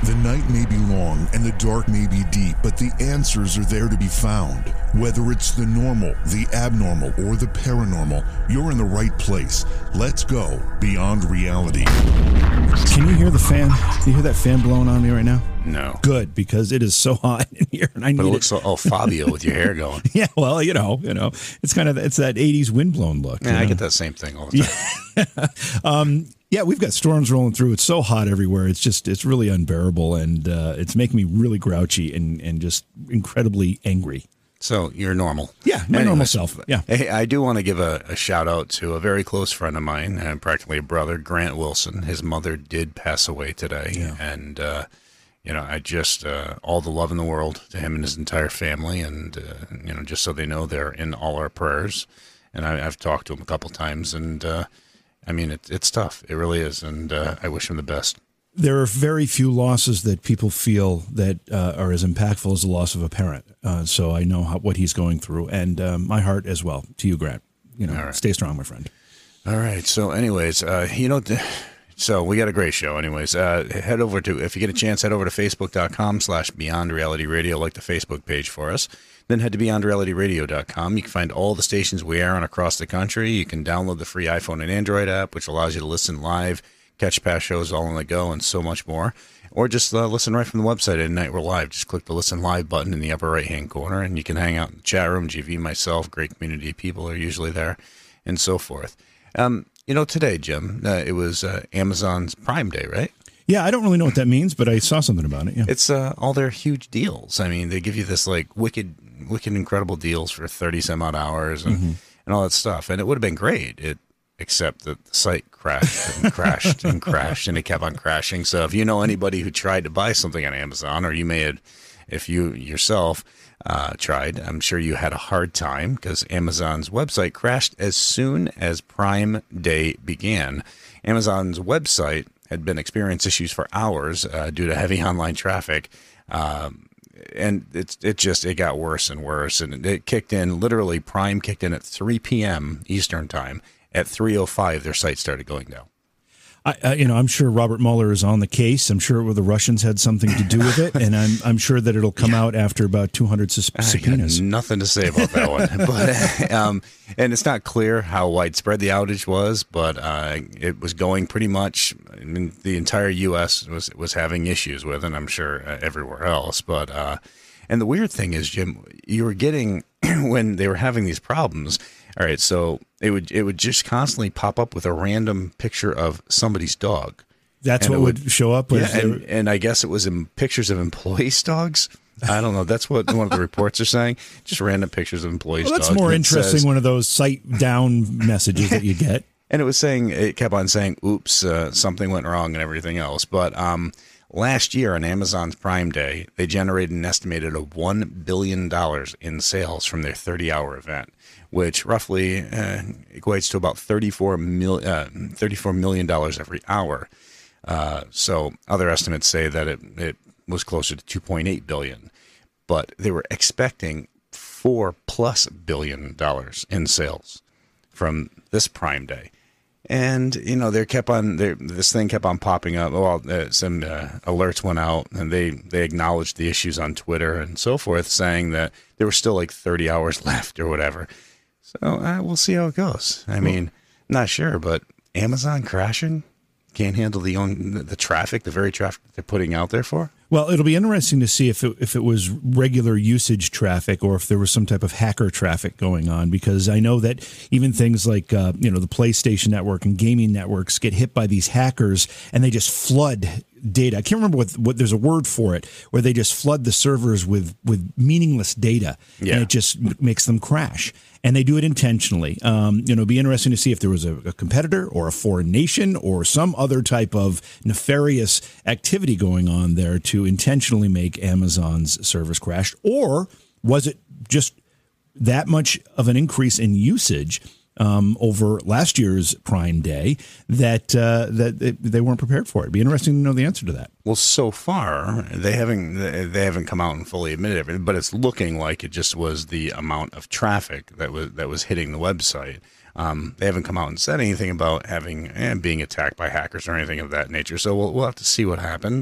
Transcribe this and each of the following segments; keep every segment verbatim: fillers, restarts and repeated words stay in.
The night may be long and the dark may be deep, but the answers are there to be found. Whether it's the normal, the abnormal, or the paranormal, you're in the right place. Let's go beyond reality. Can you hear the fan? Do you hear that fan blowing on me right now? No. Good, because it is so hot in here, and I need But it it. looks like, oh, Fabio with your hair going. Yeah, well, you know, you know, it's kind of it's that eighties windblown look. Yeah, I know? get that same thing all the time. Yeah. um, yeah, we've got storms rolling through. It's so hot everywhere. It's just it's really unbearable, and uh, it's making me really grouchy and and just incredibly angry. So you're normal. Yeah, my Anyway, normal self. Yeah. Hey, I do want to give a, a shout out to a very close friend of mine, and practically a brother, Grant Wilson. His mother did pass away today, Yeah. and uh, you know, I just uh, all the love in the world to him and his entire family, and uh, you know, just so they know, they're in all our prayers. And I, I've talked to him a couple times, and uh, I mean, it, it's tough. It really is, and uh, I wish him the best. There are very few losses that people feel that uh, are as impactful as the loss of a parent. Uh, so I know how, what he's going through, and um, my heart as well to you, Grant. You know, All right. Stay strong, my friend. All right. So, anyways, uh, you know, so we got a great show. Anyways, uh, head over to, if you get a chance, head over to facebook.com slash Beyond Reality Radio, like the Facebook page for us. Then head to beyond reality radio dot com. You can find all the stations we are on across the country. You can download the free iPhone and Android app, which allows you to listen live, catch past shows all on the go, and so much more. Or just uh, listen right from the website at Night We're Live. Just click the Listen Live button in the upper right-hand corner, and you can hang out in the chat room. G V, myself, great community of people are usually there, and so forth. Um, you know, today, Jim, uh, it was uh, Amazon's Prime Day, right? Yeah, I don't really know what that means, but I saw something about it. Yeah. It's uh, all their huge deals. I mean, they give you this like wicked, wicked, incredible deals for thirty some odd hours and, mm-hmm. and all that stuff. And it would have been great, it, except that the site crashed and crashed and crashed, and it kept on crashing. So if you know anybody who tried to buy something on Amazon, or you may have, if you yourself uh, tried, I'm sure you had a hard time because Amazon's website crashed as soon as Prime Day began. Amazon's website had been experiencing issues for hours uh, due to heavy online traffic. Um, and it's it just, it got worse and worse. And it kicked in, literally Prime kicked in at three p.m. Eastern time. At three oh five, their site started going down. I, uh, you know, I'm sure Robert Mueller is on the case. I'm sure the Russians had something to do with it, and I'm I'm sure that it'll come yeah. out after about two hundred sus- subpoenas. I got nothing to say about that one, but um, and it's not clear how widespread the outage was, but uh, it was going pretty much. I mean, the entire U S was was having issues with, and I'm sure uh, everywhere else. But uh, and the weird thing is, Jim, you were getting when they were having these problems. All right, so it would it would just constantly pop up with a random picture of somebody's dog. That's and what would, would show up? Yeah, and, and I guess it was in pictures of employees' dogs. I don't know. That's what one of the reports are saying. Just random pictures of employees' well, that's dogs. That's more interesting, says, one of those site down messages that you get. And it was saying, it kept on saying, oops, uh, something went wrong and everything else. But um, last year on Amazon's Prime Day, they generated an estimated of one billion dollars in sales from their thirty-hour event, which roughly uh, equates to about thirty-four million dollars every hour. Uh, so other estimates say that it, it was closer to two point eight billion dollars. But they were expecting four plus billion dollars in sales from this Prime Day. And, you know, they kept on, this thing kept on popping up. Well, uh, some uh, alerts went out, and they, they acknowledged the issues on Twitter and so forth, saying that there were still like thirty hours left or whatever. So uh, we'll see how it goes. I mean, not sure, but Amazon crashing? Can't handle the the traffic, the very traffic they're putting out there for? Well, it'll be interesting to see if it, if it was regular usage traffic or if there was some type of hacker traffic going on, because I know that even things like, uh, you know, the PlayStation Network and gaming networks get hit by these hackers and they just flood data. I can't remember what, what there's a word for it, where they just flood the servers with, with meaningless data, yeah. and it just m- makes them crash. And they do it intentionally. Um, you know, it'd be interesting to see if there was a, a competitor or a foreign nation or some other type of nefarious activity going on there to intentionally make Amazon's servers crash. Or was it just that much of an increase in usage um, over last year's Prime Day that uh, that they, they weren't prepared for it? It'd be interesting to know the answer to that. Well, so far they haven't they haven't come out and fully admitted everything, but it's looking like it just was the amount of traffic that was that was hitting the website. Um, they haven't come out and said anything about having eh, being attacked by hackers or anything of that nature. So we'll we'll have to see what happens.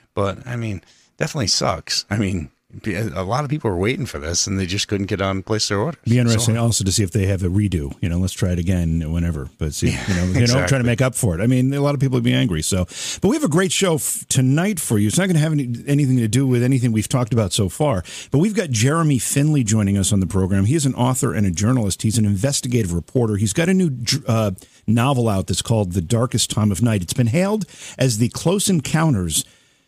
But, I mean, definitely sucks. I mean, a lot of people were waiting for this, and they just couldn't get on and place their orders. Be interesting so, also to see if they have a redo. You know, let's try it again whenever. But see, yeah, you know, you exactly. know, trying to make up for it. I mean, a lot of people would be angry. So, but we have a great show f- tonight for you. It's not going to have any, anything to do with anything we've talked about so far. But we've got Jeremy Finley joining us on the program. He is an author and a journalist. He's an investigative reporter. He's got a new uh, novel out that's called The Darkest Time of Night. It's been hailed as the Close Encounters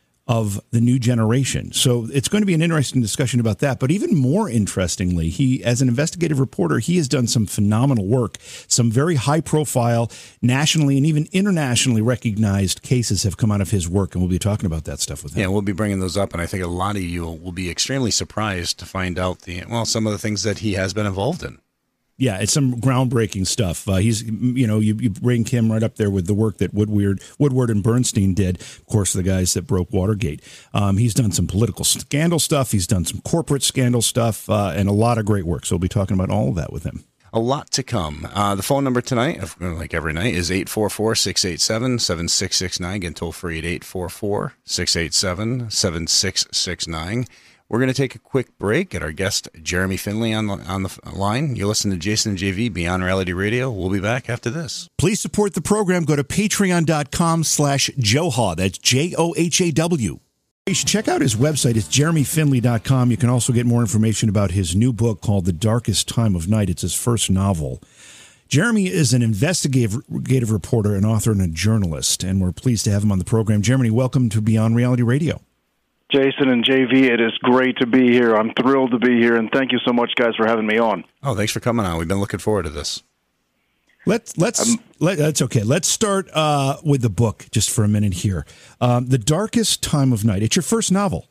of the new generation. So it's going to be an interesting discussion about that. But even more interestingly, he, as an investigative reporter, he has done some phenomenal work. Some very high profile, nationally and even internationally recognized cases have come out of his work. And we'll be talking about that stuff with him. Yeah, we'll be bringing those up. And I think a lot of you will be extremely surprised to find out the, well, some of the things that he has been involved in. Yeah, it's some groundbreaking stuff. Uh, he's, you know, you, you bring him right up there with the work that Woodward, Woodward and Bernstein did. Of course, the guys that broke Watergate. Um, he's done some political scandal stuff. He's done some corporate scandal stuff, uh, and a lot of great work. So we'll be talking about all of that with him. A lot to come. Uh, the phone number tonight, like every night, is eight four four, six eight seven, seven six six nine. Again, toll free at eight four four, six eight seven, seven six six nine. We're going to take a quick break. Get our guest, Jeremy Finley, on the, on the line. You're listening to Jason and J V, Beyond Reality Radio. We'll be back after this. Please support the program. Go to patreon.com slash Johaw. That's J O H A W. You should check out his website. It's jeremy finley dot com. You can also get more information about his new book called The Darkest Time of Night. It's his first novel. Jeremy is an investigative reporter, an author, and a journalist, and we're pleased to have him on the program. Jeremy, welcome to Beyond Reality Radio. Jason and J V, it is great to be here. I'm thrilled to be here, and thank you so much, guys, for having me on. Oh, thanks for coming on. We've been looking forward to this. Let's let's um, let, that's okay. Let's start uh, with the book just for a minute here. Um, The Darkest Time of Night. It's your first novel.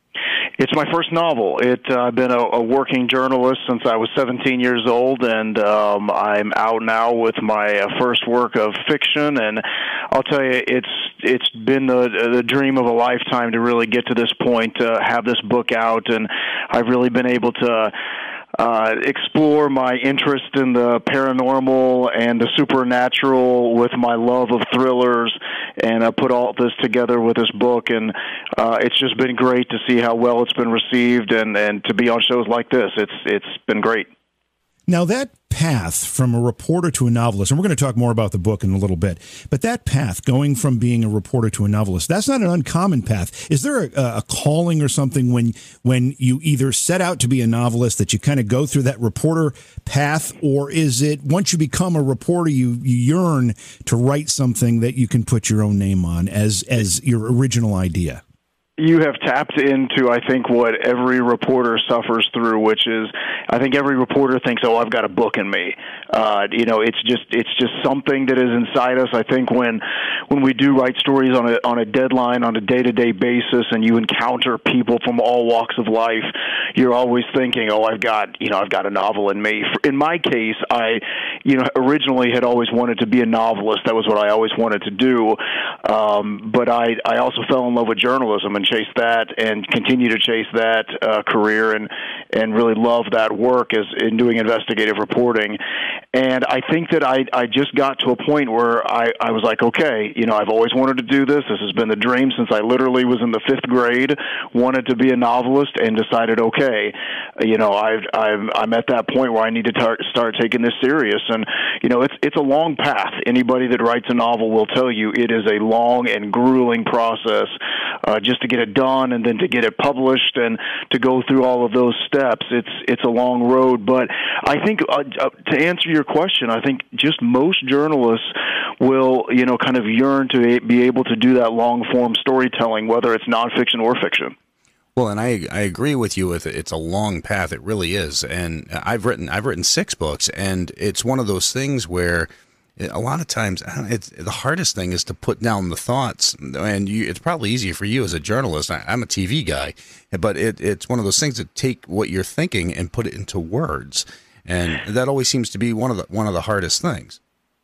It's my first novel. It, uh, I've been a, a working journalist since I was seventeen years old, and um, I'm out now with my uh, first work of fiction. And I'll tell you, it's it's been the the dream of a lifetime to really get to this point, to have this book out, and I've really been able to Uh, explore my interest in the paranormal and the supernatural with my love of thrillers, and I put all this together with this book, and uh, it's just been great to see how well it's been received, and, and to be on shows like this. It's it's been great. Now, that path from a reporter to a novelist, and we're going to talk more about the book in a little bit, but that path going from being a reporter to a novelist, that's not an uncommon path. Is there a, a calling or something when when you either set out to be a novelist that you kind of go through that reporter path, or is it once you become a reporter, you, you yearn to write something that you can put your own name on as as your original idea? You have tapped into, I think, what every reporter suffers through, which is, I think every reporter thinks, oh, I've got a book in me. Uh, you know, it's just it's just something that is inside us. I think when when we do write stories on a on a deadline, on a day-to-day basis, and you encounter people from all walks of life, you're always thinking, oh, I've got, you know, I've got a novel in me. In my case, I, you know, originally had always wanted to be a novelist. That was what I always wanted to do. Um, but I, I also fell in love with journalism and chase that and continue to chase that uh, career and and really love that work as in doing investigative reporting. And I think that I, I just got to a point where I, I was like, okay, you know, I've always wanted to do this. This has been the dream since I literally was in the fifth grade, wanted to be a novelist, and decided, okay, you know, I've, I've, I'm at that point where I need to tar- start taking this serious. And, you know, it's it's a long path. Anybody that writes a novel will tell you it is a long and grueling process uh, just to get it done and then to get it published and to go through all of those steps. It's it's a long road. But I think uh, uh, to answer your question, I think just most journalists will, you know, kind of yearn to be able to do that long-form storytelling, whether it's nonfiction or fiction. Well, and I I agree with you with it. It's a long path. It really is. And I've written I've written six books, and it's one of those things where a lot of times it's the hardest thing is to put down the thoughts. And you, it's probably easier for you as a journalist. I, I'm a T V guy, but it, it's one of those things that take what you're thinking and put it into words. And that always seems to be one of the one of the hardest things.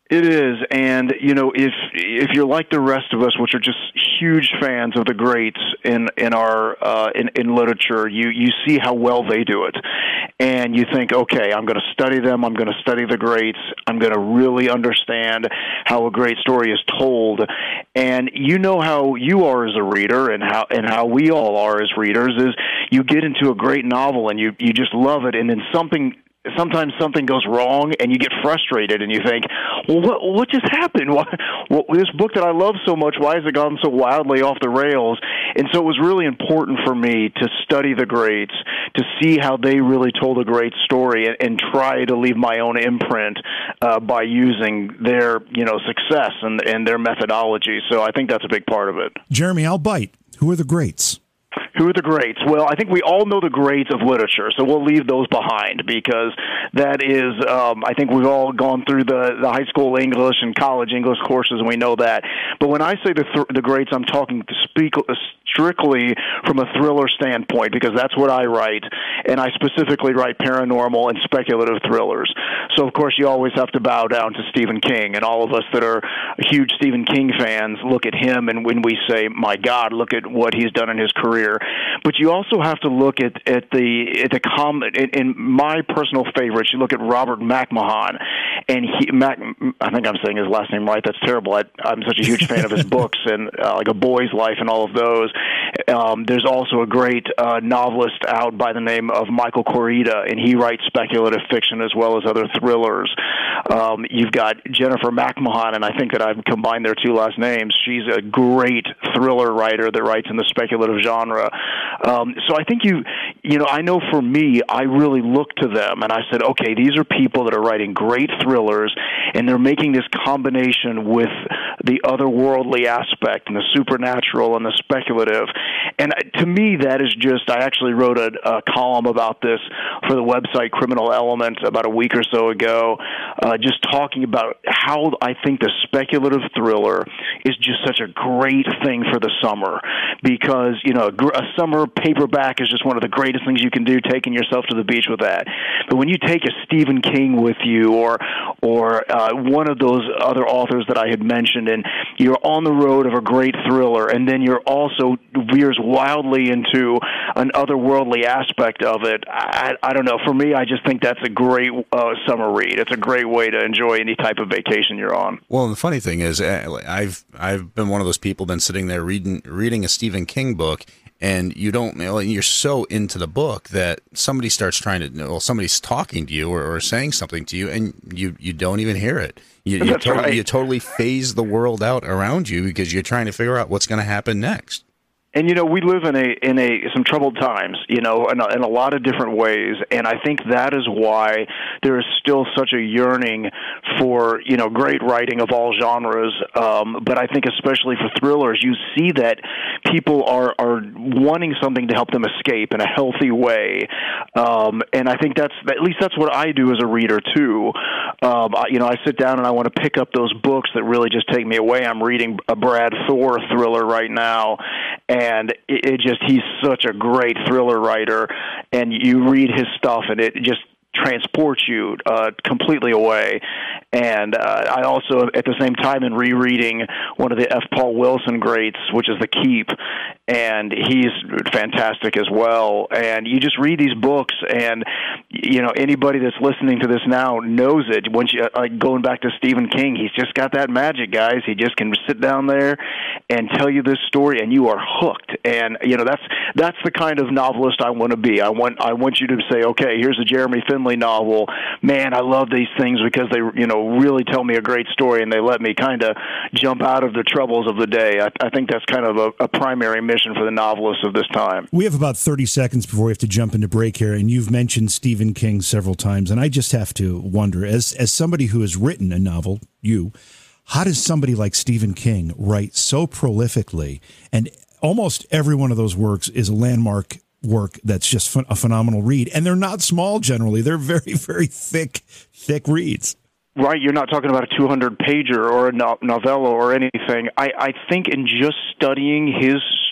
It is, and you know, if if you're like the rest of us, which are just huge fans of the greats in in our uh, in in literature, you you see how well they do it, and you think, okay, I'm going to study them. I'm going to study the greats. I'm going to really understand how a great story is told, and you know how you are as a reader, and how and how we all are as readers is you get into a great novel and you you just love it, and then something. Sometimes something goes wrong, and you get frustrated, and you think, "Well, what, what just happened? Why, what, this book that I love so much, why has it gone so wildly off the rails?" And so it was really important for me to study the greats, to see how they really told a great story, and, and try to leave my own imprint uh, by using their, you know, success and, and their methodology. So I think that's a big part of it. Jeremy, I'll bite. Who are the greats? Who are the greats? Well, I think we all know the greats of literature, so we'll leave those behind because that is, um, I think we've all gone through the, the high school English and college English courses, and we know that. But when I say the, th- the greats, I'm talking to speak strictly from a thriller standpoint because that's what I write, and I specifically write paranormal and speculative thrillers. So, of course, you always have to bow down to Stephen King, and all of us that are huge Stephen King fans look at him, and when we say, my God, look at what he's done in his career. But you also have to look at, at the at the com in, in my personal favorites. You look at Robert McMahon, and he Mac, I think I'm saying his last name right. That's terrible. I, I'm such a huge fan of his books and uh, like A Boy's Life and all of those. Um, there's also a great uh, novelist out by the name of Michael Corita, and he writes speculative fiction as well as other thrillers. Um, you've got Jennifer McMahon, and I think that I've combined their two last names. She's a great thriller writer that writes in the speculative genre. Um, so I think you, you know, I know for me, I really looked to them and I said, okay, these are people that are writing great thrillers and they're making this combination with the otherworldly aspect and the supernatural and the speculative. And to me, that is just, I actually wrote a, a column about this for the website Criminal Element about a week or so ago, uh, just talking about how I think the speculative thriller is just such a great thing for the summer because, you know, a summer paperback is just one of the greatest things you can do, taking yourself to the beach with that. But when you take a Stephen King with you or or uh, one of those other authors that I had mentioned, and you're on the road of a great thriller, and then you're also veers wildly into an otherworldly aspect of it, I, I don't know. For me, I just think that's a great uh, summer read. It's a great way to enjoy any type of vacation you're on. Well, the funny thing is, I've I've been one of those people been sitting there reading reading a Stephen King book, and you don't, you know, you're so into the book that somebody starts trying to, well, somebody's talking to you or, or saying something to you, and you, you don't even hear it. You, you, That's totally, right. you totally phase the world out around you because you're trying to figure out what's going to happen next. And, you know, we live in a in a some troubled times, you know, in a, in a lot of different ways. And I think that is why there is still such a yearning for, you know, great writing of all genres. Um, but I think especially for thrillers, you see that people are, are wanting something to help them escape in a healthy way. Um, and I think that's, at least that's what I do as a reader, too. Um, I, you know, I sit down and I want to pick up those books that really just take me away. I'm reading a Brad Thor thriller right now. And And it, it just, he's such a great thriller writer, and you read his stuff, and it just transports you uh, completely away. And uh, I also, at the same time, in rereading one of the F. Paul Wilson greats, which is The Keep, and he's fantastic as well. And you just read these books, and, you know, anybody that's listening to this now knows it. Once you, like going back to Stephen King, he's just got that magic, guys. He just can sit down there and tell you this story, and you are hooked. And, you know, that's that's the kind of novelist I want to be. I want I want you to say, okay, here's a Jeremy Finley novel. Man, I love these things because they, you know, really tell me a great story, and they let me kind of jump out of the troubles of the day. I, I think that's kind of a, a primary mission for the novelists of this time. We have about thirty seconds before we have to jump into break here, and you've mentioned Stephen King several times, and I just have to wonder, as as somebody who has written a novel, you, how does somebody like Stephen King write so prolifically, and almost every one of those works is a landmark work that's just ph- a phenomenal read, and they're not small generally. They're very, very thick, thick reads. Right, you're not talking about a two hundred pager or a no- novella or anything. I, I think in just studying his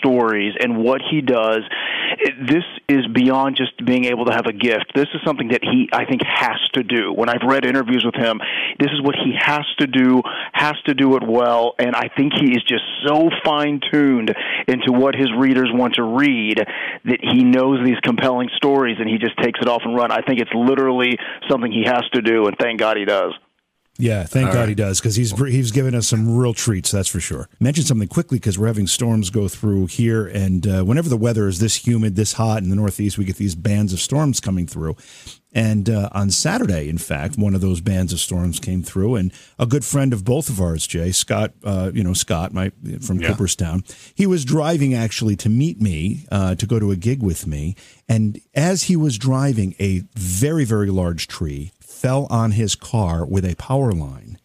stories and what he does, this is beyond just being able to have a gift. This is something that he, I think, has to do. When I've read interviews with him, this is what he has to do, has to do it well, and I think he is just so fine-tuned into what his readers want to read that he knows these compelling stories and he just takes it off and run. I think it's literally something he has to do, and thank God he does. Yeah, thank All God right. he does, because he's he's given us some real treats, that's for sure. Mention something quickly, because we're having storms go through here, and uh, whenever the weather is this humid, this hot in the Northeast, we get these bands of storms coming through. And uh, on Saturday, in fact, one of those bands of storms came through, and a good friend of both of ours, Jay, Scott, uh, you know, Scott my, from Yeah. Cooperstown, he was driving actually to meet me, uh, to go to a gig with me, and as he was driving, a very, very large tree fell on his car with a power line.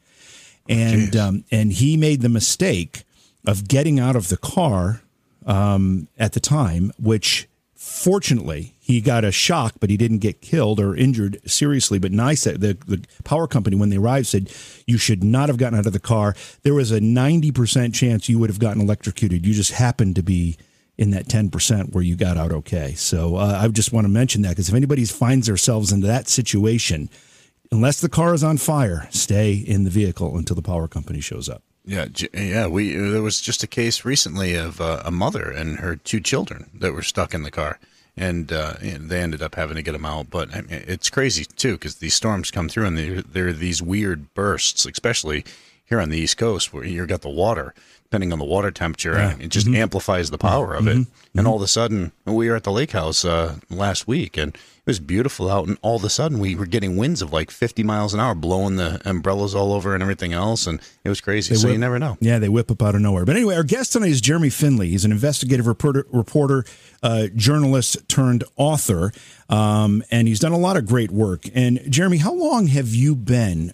And um, and he made the mistake of getting out of the car um, at the time, which fortunately he got a shock, but he didn't get killed or injured seriously. But NYSEG, the, the power company, when they arrived, said you should not have gotten out of the car. There was a ninety percent chance you would have gotten electrocuted. You just happened to be in that ten percent where you got out okay. So uh, I just want to mention that, because if anybody finds themselves in that situation, unless the car is on fire, stay in the vehicle until the power company shows up. Yeah, j- yeah. We there was just a case recently of uh, a mother and her two children that were stuck in the car, and, uh, and they ended up having to get them out. But I mean, it's crazy too, because these storms come through and there there are these weird bursts, especially here on the East Coast, where you've got the water. Depending on the water temperature, Yeah. and it just Mm-hmm. amplifies the power of Mm-hmm. it. And all of a sudden, we were at the lake house uh, last week, and it was beautiful out. And all of a sudden, we were getting winds of like fifty miles an hour, blowing the umbrellas all over and everything else. And it was crazy. They so whip- you never know. Yeah, they whip up out of nowhere. But anyway, our guest tonight is Jeremy Finley. He's an investigative reporter, reporter uh, journalist turned author, um, and he's done a lot of great work. And Jeremy, how long have you been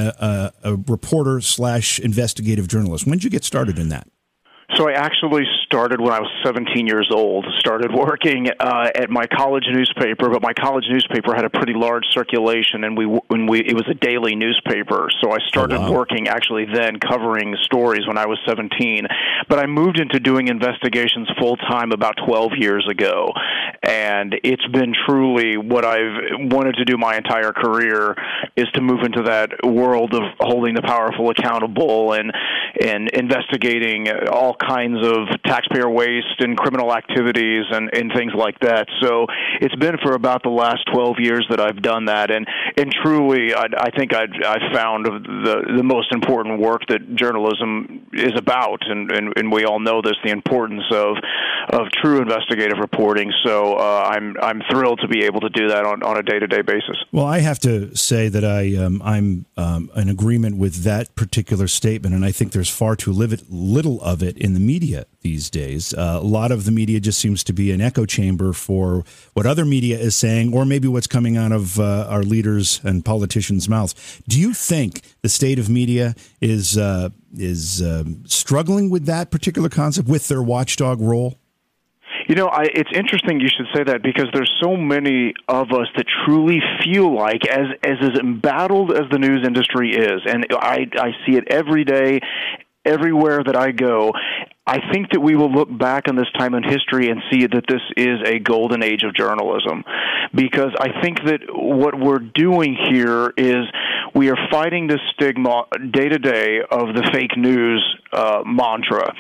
a, a, a reporter slash investigative journalist? When did you get started in that? So I actually started when I was seventeen years old, started working uh, at my college newspaper, but my college newspaper had a pretty large circulation, and we when we it was a daily newspaper. So I started Oh, wow. working actually then covering stories when I was seventeen. But I moved into doing investigations full-time about twelve years ago, and it's been truly what I've wanted to do my entire career, is to move into that world of holding the powerful accountable and and investigating all kinds of taxpayer waste and criminal activities and, and things like that. So it's been for about the last twelve years that I've done that, and and truly, I, I think I've, I've found the the most important work that journalism is about, and, and, and we all know this, the importance of of true investigative reporting. So uh, I'm I'm thrilled to be able to do that on, on a day-to-day basis. Well, I have to say that I um, I'm um, in agreement with that particular statement, and I think there's far too livid, little of it in the media these days. Uh, a lot of the media just seems to be an echo chamber for what other media is saying, or maybe what's coming out of uh, our leaders and politicians' mouths. Do you think the state of media is uh, is um, struggling with that particular concept, with their watchdog role? You know, I, it's interesting you should say that, because there's so many of us that truly feel like, as as, as embattled as the news industry is, and I, I see it every day, everywhere that I go, I think that we will look back on this time in history and see that this is a golden age of journalism, because I think that what we're doing here is we are fighting the stigma day to day of the fake news uh, mantra.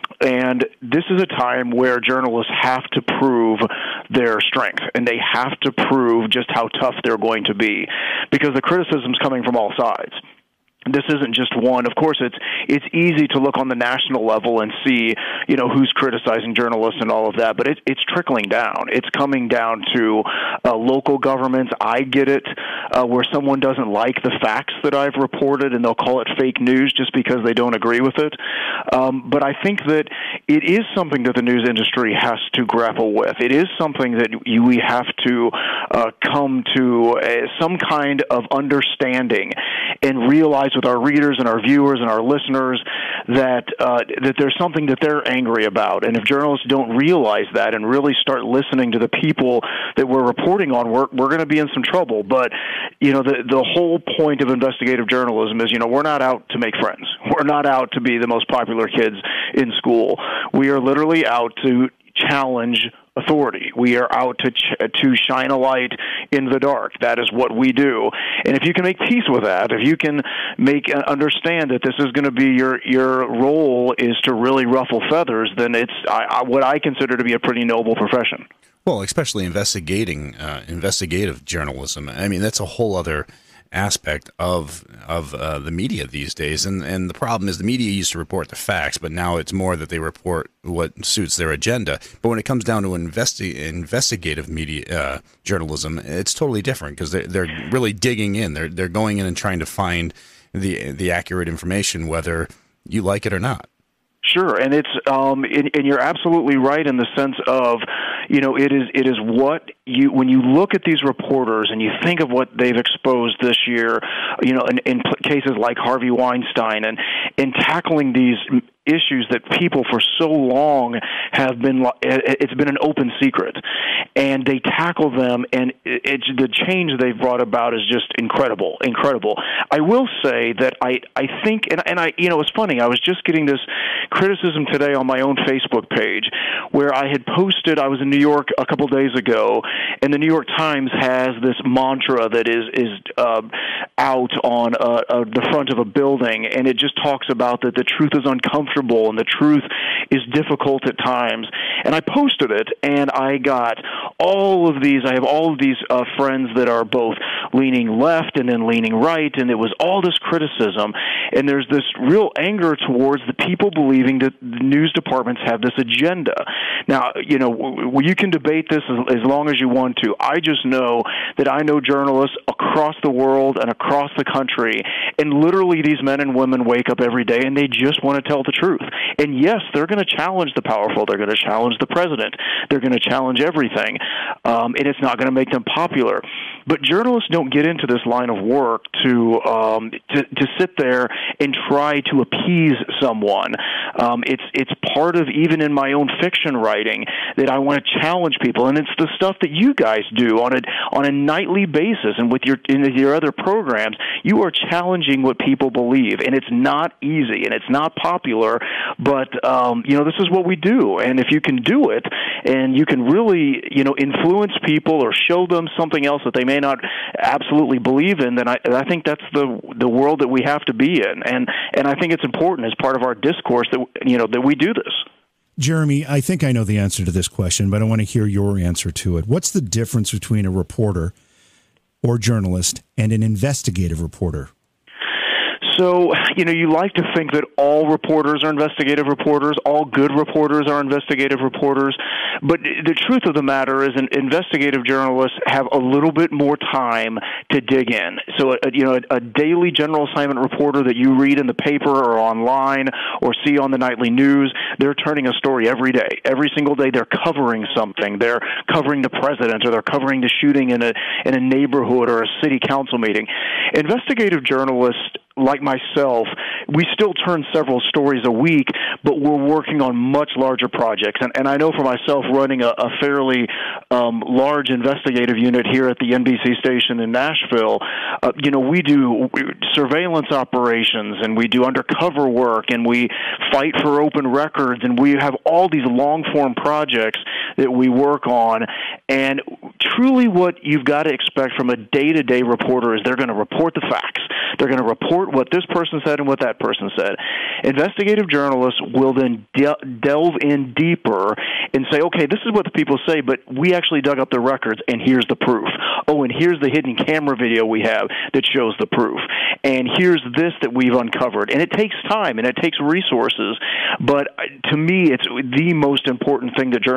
And this is a time where journalists have to prove their strength, and they have to prove just how tough they're going to be, because the criticism's coming from all sides. This isn't just one. Of course, it's it's easy to look on the national level and see, you know, who's criticizing journalists and all of that, but it, it's trickling down. It's coming down to uh, local governments. I get it, uh, where someone doesn't like the facts that I've reported, and they'll call it fake news just because they don't agree with it. Um, but I think that it is something that the news industry has to grapple with. It is something that you, we have to uh, come to uh, some kind of understanding and realize resonates with our readers and our viewers and our listeners, that uh, that there's something that they're angry about. And if journalists don't realize that and really start listening to the people that we're reporting on, we're, we're going to be in some trouble. But, you know, the, the whole point of investigative journalism is, you know, we're not out to make friends. We're not out to be the most popular kids in school. We are literally out to challenge authority. We are out to ch- to shine a light in the dark. That is what we do. And if you can make peace with that, if you can make uh, understand that this is going to be your your role is to really ruffle feathers, then it's I, I, what I consider to be a pretty noble profession. Well, especially investigating uh, investigative journalism. I mean, that's a whole other aspect of of uh, the media these days, and and the problem is the media used to report the facts, but now it's more that they report what suits their agenda. But when it comes down to investi- investigative media uh, journalism, it's totally different because they're they're really digging in. They're they're going in and trying to find the the accurate information, whether you like it or not. Sure, and it's um, and, and you're absolutely right in the sense of, you know, it is it is what you when you look at these reporters and you think of what they've exposed this year, you know, in, in cases like Harvey Weinstein and in tackling these issues that people for so long have been, it's been an open secret, and they tackle them, and it's the change they've brought about is just incredible, incredible. I will say that I, I think, and, and I, you know, it's funny, I was just getting this criticism today on my own Facebook page where I had posted, I was in New York a couple days ago, and the New York Times has this mantra that is, is uh, out on uh, uh, the front of a building, and it just talks about that the truth is uncomfortable and the truth is difficult at times. And I posted it, and I got all of these, I have all of these uh, friends that are both leaning left and then leaning right, and it was all this criticism. And there's this real anger towards the people believing that the news departments have this agenda. Now, you know, w- you can debate this as, as long as you want to. I just know that I know journalists across the world and across the country, and literally these men and women wake up every day and they just want to tell the truth. And yes, they're going to challenge the powerful. They're going to challenge the president. They're going to challenge everything. Um, and it's not going to make them popular. But journalists don't get into this line of work to um, to, to sit there and try to appease someone. Um, it's it's part of, even in my own fiction writing, that I want to challenge people. And it's the stuff that you guys do on a on a nightly basis, and with your in your other programs, you are challenging what people believe. And it's not easy, and it's not popular, but um, you know, this is what we do. And if you can do it, and you can really, you know, influence people or show them something else that they may not absolutely believe in, then I, I think that's the the world that we have to be in. And and I think it's important as part of our discourse that, you know, that we do this. Jeremy, I think I know the answer to this question, but I want to hear your answer to it. What's the difference between a reporter or journalist and an investigative reporter? So, you know, you like to think that all reporters are investigative reporters, all good reporters are investigative reporters, but the truth of the matter is an investigative journalists have a little bit more time to dig in. So, a, you know, a, a daily general assignment reporter that you read in the paper or online or see on the nightly news, they're turning a story every day. Every single day they're covering something. They're covering the president, or they're covering the shooting in a in a neighborhood or a city council meeting. Investigative journalists, like myself, we still turn several stories a week, but we're working on much larger projects. And, and I know for myself, running a, a fairly um, large investigative unit here at the N B C station in Nashville, uh, you know, we do surveillance operations, and we do undercover work, and we fight for open records, and we have all these long-form projects that we work on. And truly what you've got to expect from a day-to-day reporter is they're going to report the facts. They're going to report what this person said and what that person said. Investigative journalists will then de- delve in deeper and say, okay, this is what the people say, but we actually dug up the records, and here's the proof. Oh, and here's the hidden camera video we have that shows the proof. And here's this that we've uncovered. And it takes time, and it takes resources, but to me, it's the most important thing that journalism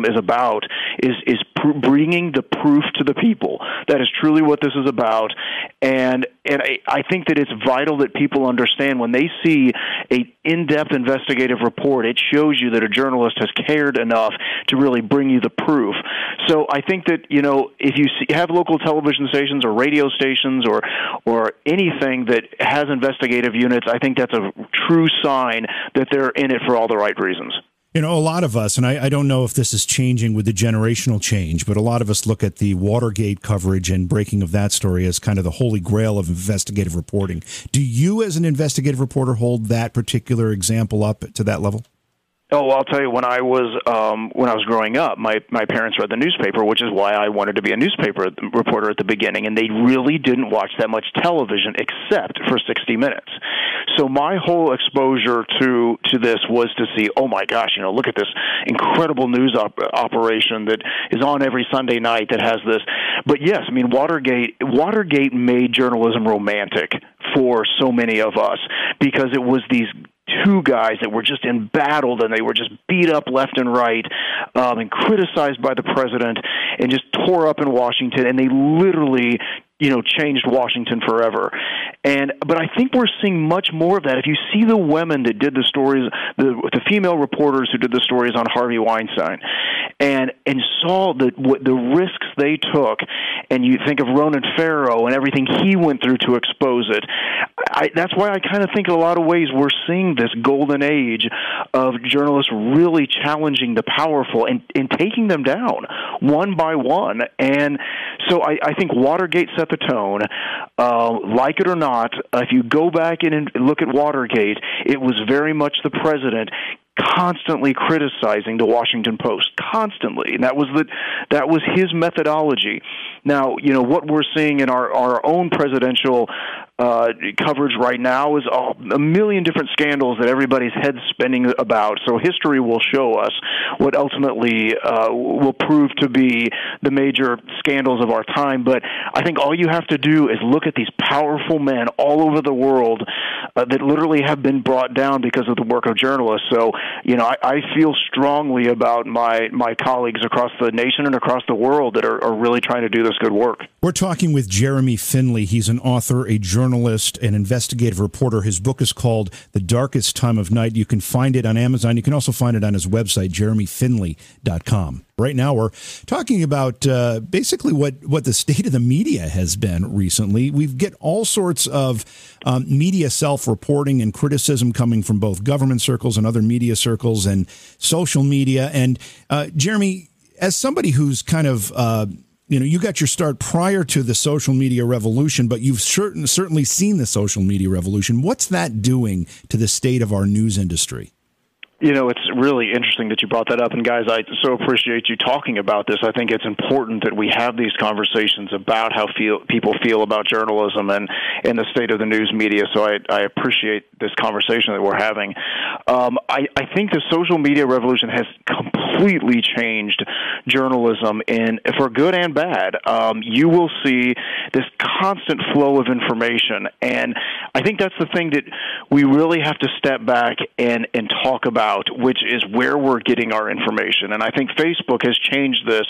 is about is is pr- bringing the proof to the people. That is truly what this is about, and and I, I think that it's vital that people understand when they see a in-depth investigative report, it shows you that a journalist has cared enough to really bring you the proof. So I think that, you know, if you see, have local television stations or radio stations or or anything that has investigative units, I think that's a true sign that they're in it for all the right reasons. You know, a lot of us, and I, I don't know if this is changing with the generational change, but a lot of us look at the Watergate coverage and breaking of that story as kind of the holy grail of investigative reporting. Do you, as an investigative reporter, hold that particular example up to that level? Oh, I'll tell you, when I was um, when I was growing up, my, my parents read the newspaper, which is why I wanted to be a newspaper reporter at the beginning, and they really didn't watch that much television except for sixty minutes. So my whole exposure to to this was to see, oh my gosh, you know, look at this incredible news op- operation that is on every Sunday night that has this. But yes, I mean, Watergate Watergate made journalism romantic for so many of us because it was these two guys that were just embattled and they were just beat up left and right um, and criticized by the president and just tore up in Washington, and they literally, you know, changed Washington forever. And but I think we're seeing much more of that. If you see the women that did the stories, the, the female reporters who did the stories on Harvey Weinstein, and and saw the what, the risks they took, and you think of Ronan Farrow and everything he went through to expose it. I, that's why I kind of think in a lot of ways we're seeing this golden age of journalists really challenging the powerful and, and taking them down one by one. And so I, I think Watergate set the tone. Uh, like it or not, uh, if you go back in and look at Watergate, it was very much the president constantly criticizing the Washington Post, constantly. And that was the that was his methodology. Now, you know, what we're seeing in our, our own presidential uh, coverage right now is a, a million different scandals that everybody's head's spinning about. So history will show us what ultimately uh, will prove to be the major scandals of our time. But I think all you have to do is look at these powerful men all over the world uh, that literally have been brought down because of the work of journalists. So, you know, I, I feel strongly about my, my colleagues across the nation and across the world that are, are really trying to do this good work. We're talking with Jeremy Finley. He's an author, a journalist, an investigative reporter. His book is called The Darkest Time of Night. You can find it on Amazon. You can also find it on his website, jeremy finley dot com. Right now, we're talking about uh, basically what, what the state of the media has been recently. We get all sorts of um, media self-reporting and criticism coming from both government circles and other media circles and social media. And uh, Jeremy, as somebody who's kind of, uh, you know, you got your start prior to the social media revolution, but you've certain, certainly seen the social media revolution. What's that doing to the state of our news industry? You know, it's really interesting that you brought that up. And, guys, I so appreciate you talking about this. I think it's important that we have these conversations about how feel, people feel about journalism and, and the state of the news media. So I, I appreciate this conversation that we're having. Um, I, I think the social media revolution has completely changed journalism, in, for good and bad. Um, you will see this constant flow of information. And I think that's the thing that we really have to step back and, and talk about, which is where we're getting our information. And I think Facebook has changed this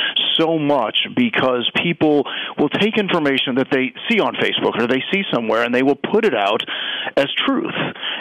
so much because people will take information that they see on Facebook or they see somewhere and they will put it out as truth.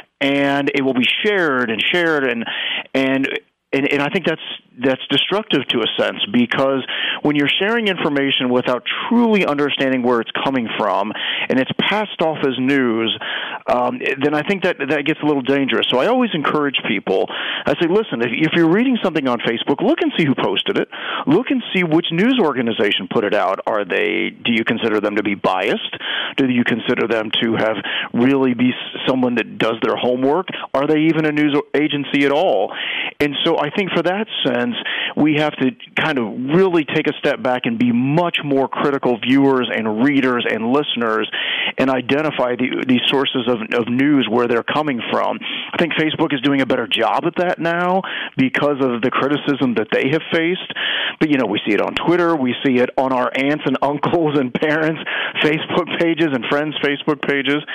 And it will be shared and shared and and And, and I think that's that's destructive to a sense, because when you're sharing information without truly understanding where it's coming from and it's passed off as news, um, then I think that that gets a little dangerous. So I always encourage people. I say, listen, if, if you're reading something on Facebook, look and see who posted it. Look and see which news organization put it out. Are they? Do you consider them to be biased? Do you consider them to have really be someone that does their homework? Are they even a news agency at all? And so I think for that sense, we have to kind of really take a step back and be much more critical viewers and readers and listeners and identify the, these sources of, of news where they're coming from. I think Facebook is doing a better job at that now because of the criticism that they have faced. But, you know, we see it on Twitter. We see it on our aunts and uncles and parents' Facebook pages and friends' Facebook pages.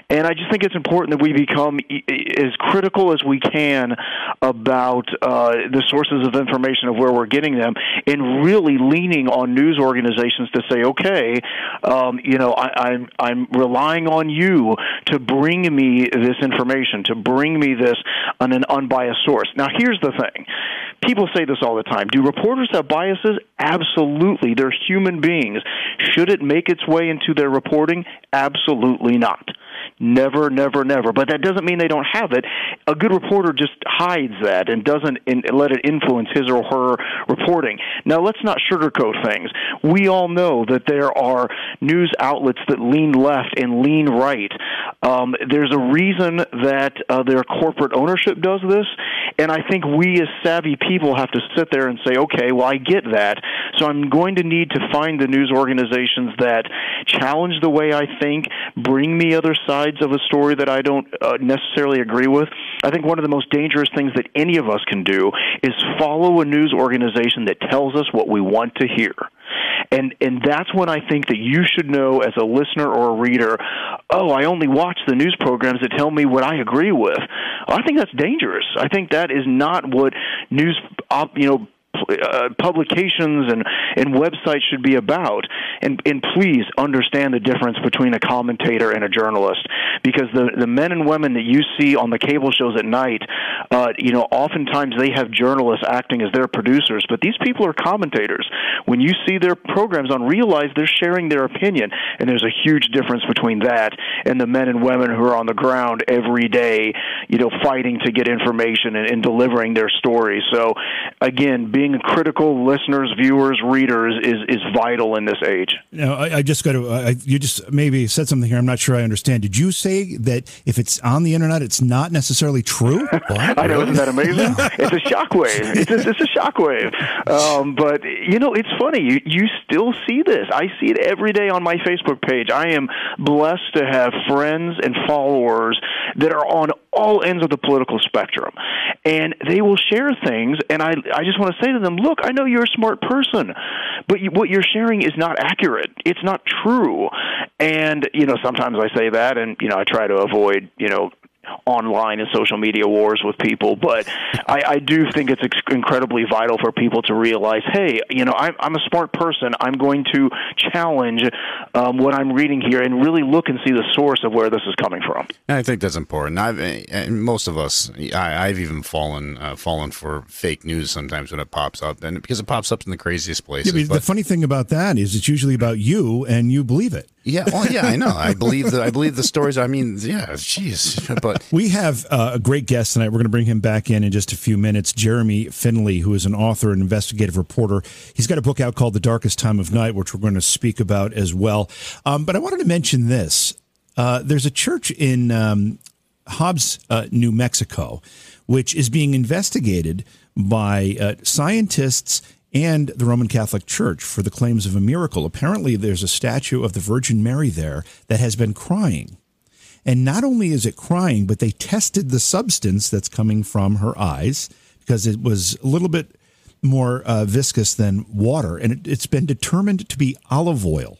And I just think it's important that we become as critical as we can about uh, the sources of information of where we're getting them, and really leaning on news organizations to say, okay, um, you know, I, I'm I'm relying on you to bring me this information, to bring me this on an unbiased source. Now, here's the thing. People say this all the time. Do reporters have biases? Absolutely. They're human beings. Should it make its way into their reporting? Absolutely not. Never, never, never. But that doesn't mean they don't have it. A good reporter just hides that and doesn't in, let it influence his or her reporting. Now, let's not sugarcoat things. We all know that there are news outlets that lean left and lean right. Um, there's a reason that uh, their corporate ownership does this, and I think we as savvy people have to sit there and say, okay, well, I get that, so I'm going to need to find the news organizations that challenge the way I think, bring me other sides of a story that I don't uh, necessarily agree with. I think one of the most dangerous things that any of us can do is follow a news organization that tells us what we want to hear. And and that's when I think that you should know as a listener or a reader, oh, I only watch the news programs that tell me what I agree with. I think that's dangerous. I think that is not what news, you know, Uh, publications and, and websites should be about. And, and please understand the difference between a commentator and a journalist, because the, the men and women that you see on the cable shows at night, uh, you know, oftentimes they have journalists acting as their producers, but these people are commentators. When you see their programs on, realize they're sharing their opinion, and there's a huge difference between that and the men and women who are on the ground every day, you know, fighting to get information and, and delivering their stories. So, again, being Being critical listeners, viewers, readers is, is vital in this age. Now, I, I just got to, I, you just maybe said something here I'm not sure I understand. Did you say that if it's on the internet, it's not necessarily true? I know, isn't that amazing? It's a shockwave. It's a, it's a shockwave. Um, but, you know, it's funny. You, you still see this. I see it every day on my Facebook page. I am blessed to have friends and followers that are on all ends of the political spectrum. And they will share things, and I, I just want to say to them, look, I know you're a smart person, but you, what you're sharing is not accurate. It's not true. And, you know, sometimes I say that, and, you know, I try to avoid, you know, online and social media wars with people, but I, I do think it's ex- incredibly vital for people to realize, hey, you know, I'm, I'm a smart person. I'm going to challenge um, what I'm reading here and really look and see the source of where this is coming from. And I think that's important. I've, and most of us, I, I've even fallen uh, fallen for fake news sometimes when it pops up, and because it pops up in the craziest places. Yeah, but but, the funny thing about that is it's usually about you, and you believe it. Yeah, well, yeah, I know. I believe that. I believe the stories. I mean, yeah, jeez. But we have uh, a great guest tonight. We're going to bring him back in in just a few minutes. Jeremy Finley, who is an author and investigative reporter. He's got a book out called The Darkest Time of Night, which we're going to speak about as well. Um, but I wanted to mention this. Uh, there's a church in um, Hobbs, uh, New Mexico, which is being investigated by uh, scientists and the Roman Catholic Church for the claims of a miracle. Apparently, there's a statue of the Virgin Mary there that has been crying. And not only is it crying, but they tested the substance that's coming from her eyes because it was a little bit more uh, viscous than water. And it, it's been determined to be olive oil.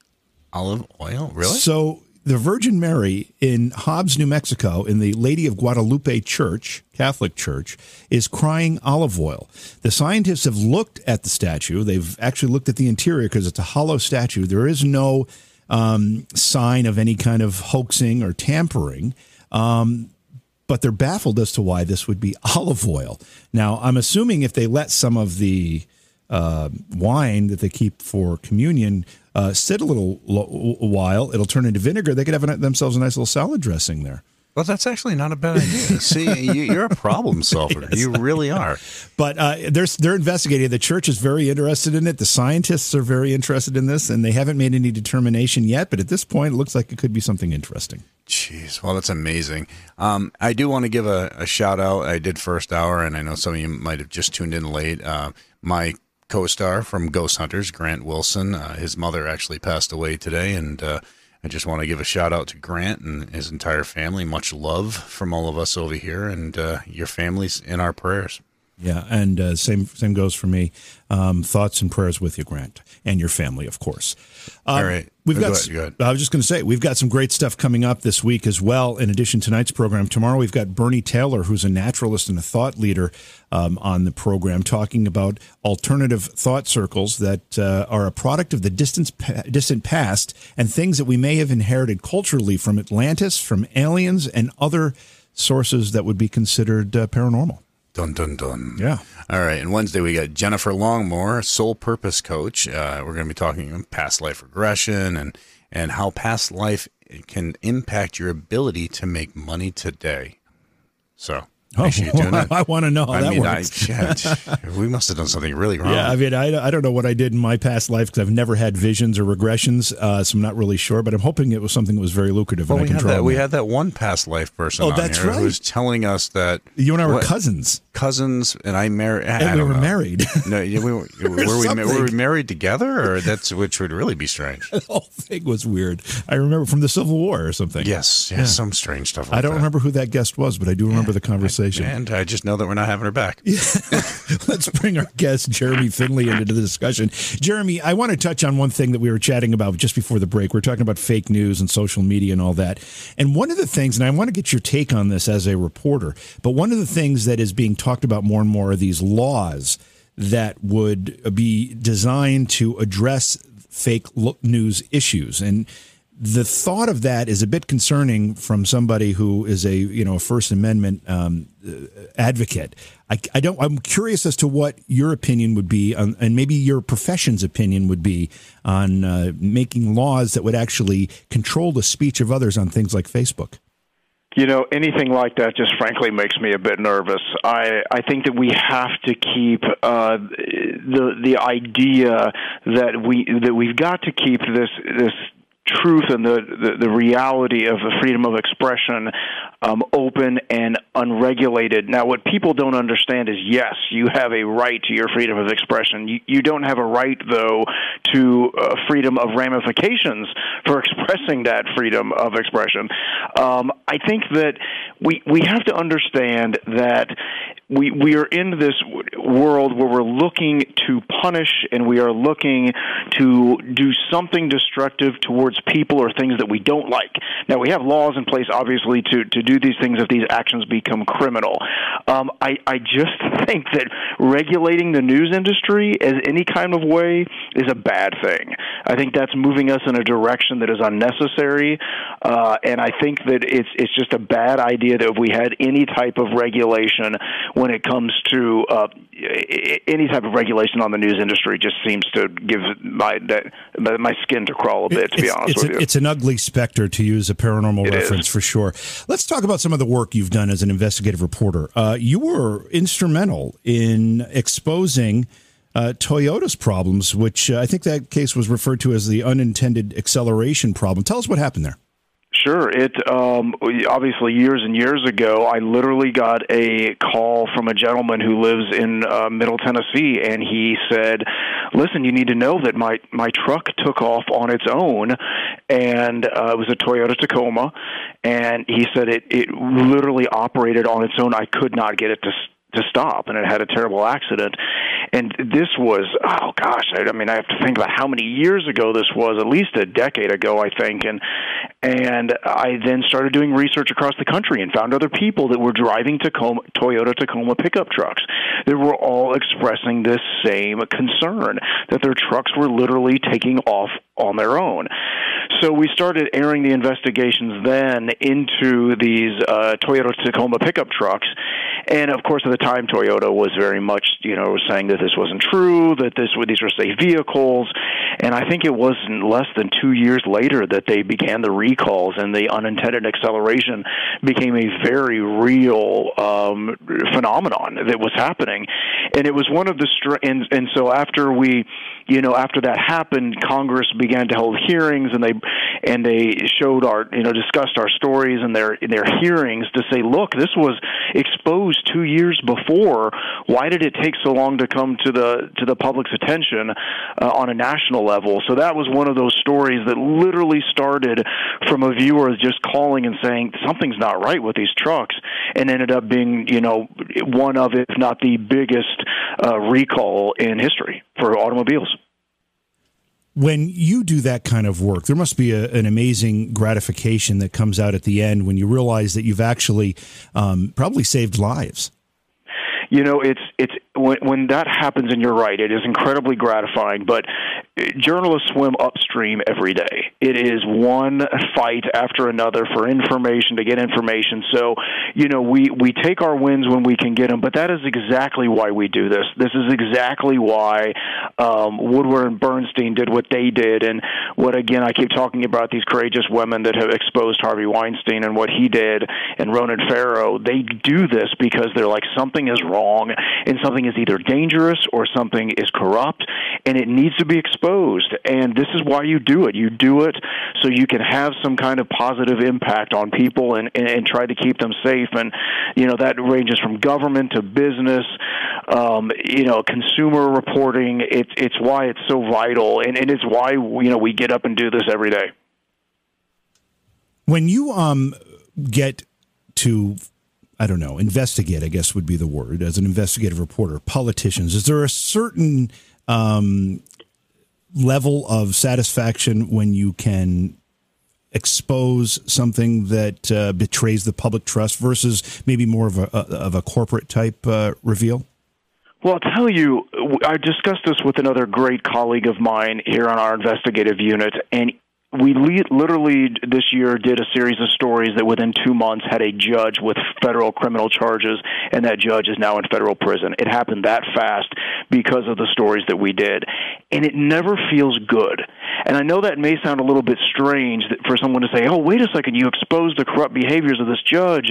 Olive oil? Really? So the Virgin Mary in Hobbs, New Mexico, in the Lady of Guadalupe Church, Catholic Church, is crying olive oil. The scientists have looked at the statue. They've actually looked at the interior because it's a hollow statue. There is no um, sign of any kind of hoaxing or tampering, um, but they're baffled as to why this would be olive oil. Now, I'm assuming if they let some of the uh, wine that they keep for communion Uh, sit a little lo- a while, it'll turn into vinegar. They could have a, themselves a nice little salad dressing there. Well, that's actually not a bad idea. See, you, you're a problem solver. Yes. You really are. But uh, they're, they're investigating. The church is very interested in it. The scientists are very interested in this, and they haven't made any determination yet. But at this point, it looks like it could be something interesting. Jeez, well, that's amazing. Um, I do want to give a, a shout out. I did first hour, and I know some of you might have just tuned in late. Uh, my co-star from Ghost Hunters, Grant Wilson. Uh, his mother actually passed away today, and uh, I just want to give a shout out to Grant and his entire family. Much love from all of us over here, and uh, your families in our prayers. Yeah, and uh, same same goes for me. Um, thoughts and prayers with you, Grant, and your family, of course. Um, All right. We've Go got. ahead, go ahead. I was just going to say we've got some great stuff coming up this week as well. In addition to tonight's program, tomorrow we've got Bernie Taylor, who's a naturalist and a thought leader, um, on the program, talking about alternative thought circles that uh, are a product of the distant distant past and things that we may have inherited culturally from Atlantis, from aliens, and other sources that would be considered uh, paranormal. Dun, dun, dun. Yeah. All right. And Wednesday, we got Jennifer Longmore, soul purpose coach. Uh, we're going to be talking about past life regression and, and how past life can impact your ability to make money today. So make sure you tune in. I want to know how I that mean, works. I, yeah, we must have done something really wrong. Yeah, I mean, I, I don't know what I did in my past life because I've never had visions or regressions, uh, so I'm not really sure. But I'm hoping it was something that was very lucrative. Well, and we, I can had draw that, on we that. had that one past life person Oh, on that's here right. who was telling us that You and I were what- cousins, cousins, and I married. I and we don't were know. married. No, yeah, we were, were, we, were something. we married together, or that's which would really be strange. The whole thing was weird. I remember from the Civil War or something. Yes, yes, Yeah. some strange stuff. Like I don't that. remember who that guest was, but I do remember the conversation. And I just know that we're not having her back. Let's bring our guest, Jeremy Finley, into the discussion. Jeremy, I want to touch on one thing that we were chatting about just before the break. We're talking about fake news and social media and all that. And one of the things, and I want to get your take on this as a reporter, but one of the things that is being talked about more and more are these laws that would be designed to address fake lo- news issues. And the thought of that is a bit concerning from somebody who is a, you know, a First Amendment um, advocate. I, I don't. I'm curious as to what your opinion would be, on, and maybe your profession's opinion would be on uh, making laws that would actually control the speech of others on things like Facebook. You know, anything like that just frankly makes me a bit nervous. I, I think that we have to keep uh, the the idea that we that we've got to keep this this truth and the, the, the reality of the freedom of expression um, open and unregulated. Now, what people don't understand is, yes, you have a right to your freedom of expression. You, you don't have a right, though, to uh, freedom of ramifications for expressing that freedom of expression. Um, I think that we we have to understand that we we are in this world where we're looking to punish and we are looking to do something destructive towards people or things that we don't like. Now, we have laws in place, obviously, to, to do these things if these actions become criminal. Um, I, I just think that regulating the news industry as any kind of way is a bad thing. I think that's moving us in a direction that is unnecessary, uh, and I think that it's it's just a bad idea that if we had any type of regulation when it comes to uh, any type of regulation on the news industry, just seems to give my that, my skin to crawl a bit, to be it's, honest it's with a, you. It's an ugly specter, to use a paranormal It reference, is. for sure. Let's talk about some of the work you've done as an investigative reporter. Uh, you were instrumental in exposing uh, Toyota's problems, which uh, I think that case was referred to as the unintended acceleration problem. Tell us what happened there. Sure. It um, obviously years and years ago, I literally got a call from a gentleman who lives in uh, Middle Tennessee, and he said, "Listen, you need to know that my my truck took off on its own, and uh, it was a Toyota Tacoma, and he said it it literally operated on its own. I could not get it to." to stop, and it had a terrible accident. And this was, oh gosh, I, I mean, I have to think about how many years ago this was, at least a decade ago, I think. And and I then started doing research across the country and found other people that were driving Tacoma, Toyota Tacoma pickup trucks that were all expressing this same concern, that their trucks were literally taking off on their own. So we started airing the investigations then into these uh, Toyota Tacoma pickup trucks. And, of course, at the time, Toyota was very much, you know, saying that this wasn't true, that this these were safe vehicles. And I think it wasn't less than two years later that they began the recalls, and the unintended acceleration became a very real um, phenomenon that was happening. And it was one of the str- and, and so after we, you know, after that happened, Congress began to hold hearings, and they and they showed our, you know, discussed our stories in their in their hearings to say, look, this was exposed two years before. Why did it take takes so long to come to the to the public's attention uh, on a national level. So that was one of those stories that literally started from a viewer just calling and saying something's not right with these trucks, and ended up being, you know, one of, if not the biggest uh, recall in history for automobiles. When you do that kind of work, there must be a, an amazing gratification that comes out at the end when you realize that you've actually um, probably saved lives. You know, it's it's when, when that happens, and you're right, it is incredibly gratifying, but journalists swim upstream every day. It is one fight after another for information, to get information. So, you know, we, we take our wins when we can get them, but that is exactly why we do this. This is exactly why um, Woodward and Bernstein did what they did, and what, again, I keep talking about these courageous women that have exposed Harvey Weinstein and what he did, and Ronan Farrow. They do this because they're like, something is wrong, and something is either dangerous or something is corrupt, and it needs to be exposed. And this is why you do it. You do it so you can have some kind of positive impact on people and, and, and try to keep them safe. And, you know, that ranges from government to business, um, you know, consumer reporting. It's it's why it's so vital, and, and it's why, you know, we get up and do this every day. When you um get to, I don't know, investigate, I guess would be the word, as an investigative reporter, politicians, is there a certain um, level of satisfaction when you can expose something that uh, betrays the public trust versus maybe more of a, of a corporate type uh, reveal? Well, I'll tell you, I discussed this with another great colleague of mine here on our investigative unit, and we literally this year did a series of stories that within two months had a judge with federal criminal charges, and that judge is now in federal prison. It happened that fast because of the stories that we did, and it never feels good. And I know that may sound a little bit strange for someone to say, oh, wait a second, you exposed the corrupt behaviors of this judge.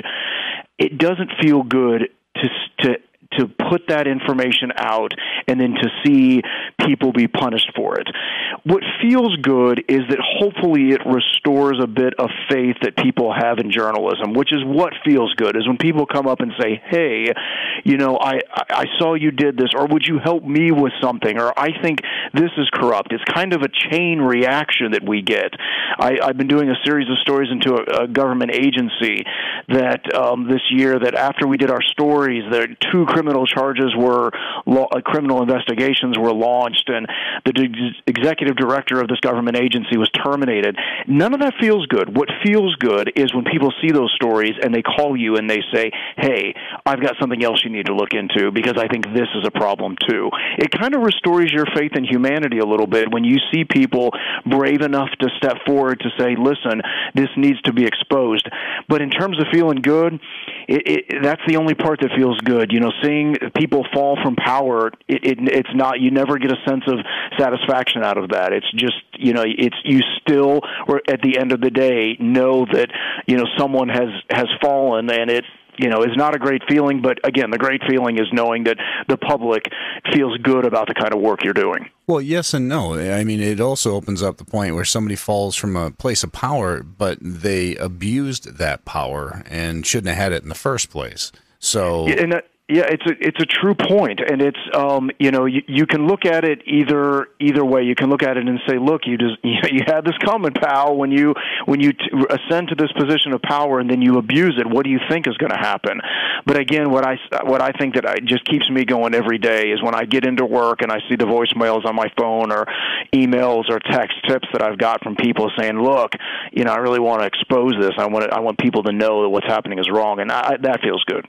It doesn't feel good to to to put that information out and then to see people be punished for it. What feels good is that hopefully it restores a bit of faith that people have in journalism, which is what feels good, is when people come up and say, hey, you know, I, I saw you did this, or would you help me with something, or I think this is corrupt. It's kind of a chain reaction that we get. I, I've been doing a series of stories into a, a government agency that um, this year that after we did our stories, there two criminal charges were, law, uh, criminal investigations were launched, and the d- executive director of this government agency was terminated. None of that feels good. What feels good is when people see those stories and they call you and they say, hey, I've got something else you need to look into because I think this is a problem too. It kind of restores your faith in humanity a little bit when you see people brave enough to step forward to say, listen, this needs to be exposed. But in terms of feeling good, it, it, that's the only part that feels good. You know, seeing people fall from power, it, it, it's not, you never get a sense of satisfaction out of that. It's just, you know, it's, you still, or at the end of the day, know that, you know, someone has, has fallen, and it, you know, is not a great feeling. But again, the great feeling is knowing that the public feels good about the kind of work you're doing. Well, yes and no. I mean, it also opens up the point where somebody falls from a place of power, but they abused that power and shouldn't have had it in the first place. So, yeah, and that, yeah, it's a it's a true point, and it's um you know you, you can look at it either either way. You can look at it and say, look, you just you, you had this coming, pal. When you when you t- ascend to this position of power and then you abuse it, what do you think is going to happen? But again, what I what I think that I, just keeps me going every day is when I get into work and I see the voicemails on my phone or emails or text tips that I've got from people saying, look, you know, I really want to expose this. I want to, I want people to know that what's happening is wrong, and I, that feels good.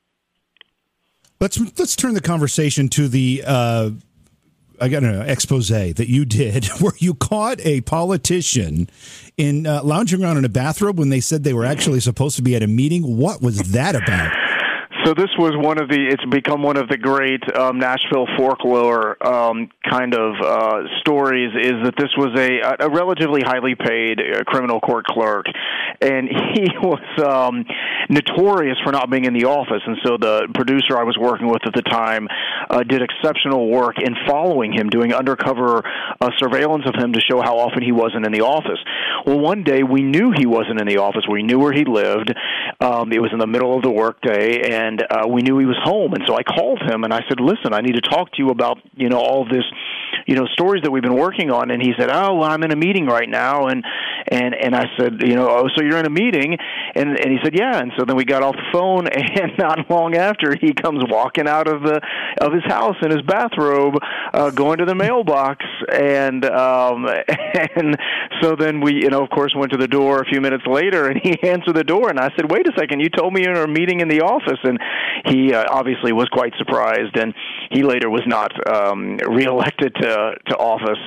Let's let's turn the conversation to the uh, I got an expose that you did where you caught a politician in uh, lounging around in a bathrobe when they said they were actually supposed to be at a meeting. What was that about? So this was one of the, it's become one of the great um, Nashville folklore um, kind of uh, stories, is that this was a, a relatively highly paid uh, criminal court clerk, and he was um, notorious for not being in the office, and so the producer I was working with at the time uh, did exceptional work in following him, doing undercover uh, surveillance of him to show how often he wasn't in the office. Well, one day we knew he wasn't in the office. We knew where he lived. Um, it was in the middle of the workday, and and uh, we knew he was home. And so I called him and I said, listen, I need to talk to you about, you know, all this, you know, stories that we've been working on. And he said, oh, well, I'm in a meeting right now. And, and, and I said, you know, oh, so you're in a meeting? And, and he said, yeah. And so then we got off the phone, and not long after, he comes walking out of the, of his house in his bathrobe, uh, going to the mailbox. And, um, and so then we, you know, of course, went to the door a few minutes later, and he answered the door. And I said, wait a second, you told me you were in a meeting in the office. And he uh, obviously was quite surprised, and he later was not um, reelected to, to office.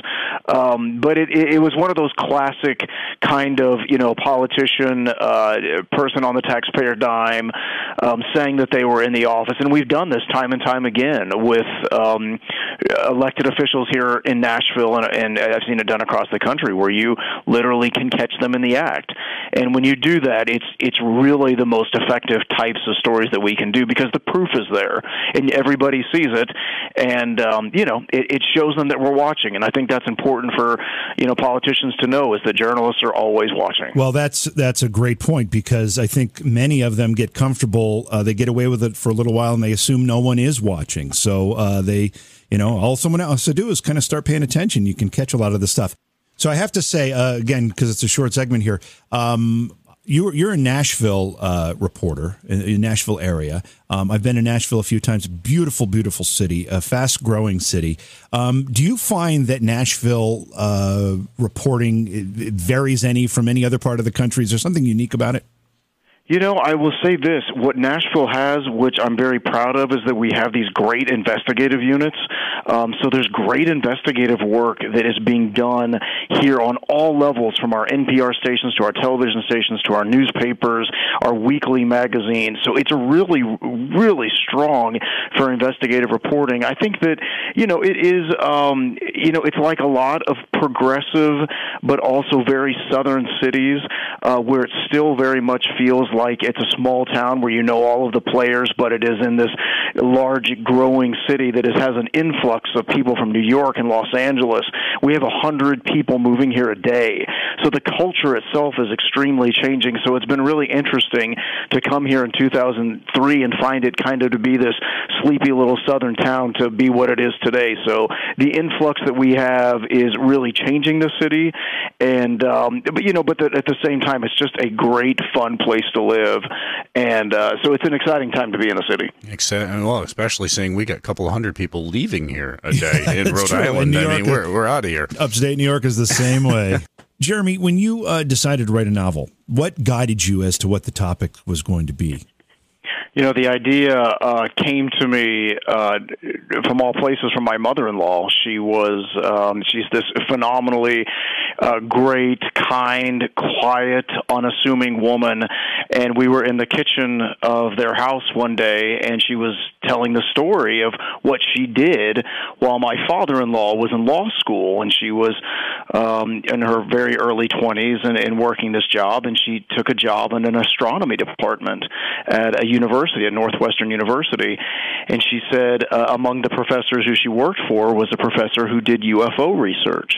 Um, but it, it was one of those classic kind of, you know, politician, uh, person on the taxpayer dime, um, saying that they were in the office. And we've done this time and time again with um, elected officials here in Nashville, and, and I've seen it done across the country, where you literally can catch them in the act. And when you do that, it's it's really the most effective types of stories that we can do, because the proof is there, and everybody sees it, and um, you know, it, it shows them that we're watching. And I think that's important for, you know, politicians to know, is that journalists are always watching. Well, that's that's a great point, because I think many of them get comfortable. Uh, they get away with it for a little while, and they assume no one is watching. So uh, they, you know, all someone else to do is kind of start paying attention. You can catch a lot of the stuff. So I have to say, uh, again, because it's a short segment here, um, you, you're a Nashville uh, reporter in the Nashville area. Um, I've been to Nashville a few times. Beautiful, beautiful city, a fast-growing city. Um, do you find that Nashville uh, reporting it, it varies any from any other part of the country? Is there something unique about it? You know, I will say this. What Nashville has, which I'm very proud of, is that we have these great investigative units. Um, so there's great investigative work that is being done here on all levels, from our N P R stations to our television stations to our newspapers, our weekly magazine. So it's really, really strong for investigative reporting. I think that, you know, it is, um, you know, it's like a lot of progressive but also very southern cities uh, where it still very much feels like like it's a small town where you know all of the players, but it is in this large, growing city that is, has an influx of people from New York and Los Angeles. We have a hundred people moving here a day. So the culture itself is extremely changing. So it's been really interesting to come here in two thousand three and find it kind of to be this sleepy little southern town to be what it is today. So the influx that we have is really changing the city. And, um, but, you know, but the, at the same time, it's just a great, fun place to live, and uh, so it's an exciting time to be in the city. Exciting, well, especially seeing we got a couple of hundred people leaving here a day in Rhode true. Island. In I York, mean, we're we're out of here. Upstate New York is the same way. Jeremy, when you uh, decided to write a novel, what guided you as to what the topic was going to be? You know, the idea uh, came to me uh, from all places from my mother-in-law. She was, um, she's this phenomenally uh, great, kind, quiet, unassuming woman. And we were in the kitchen of their house one day, and she was telling the story of what she did while my father-in-law was in law school. And she was um, in her very early twenties and, and working this job, and she took a job in an astronomy department at a university, at Northwestern University. And she said uh, among the professors who she worked for was a professor who did U F O research.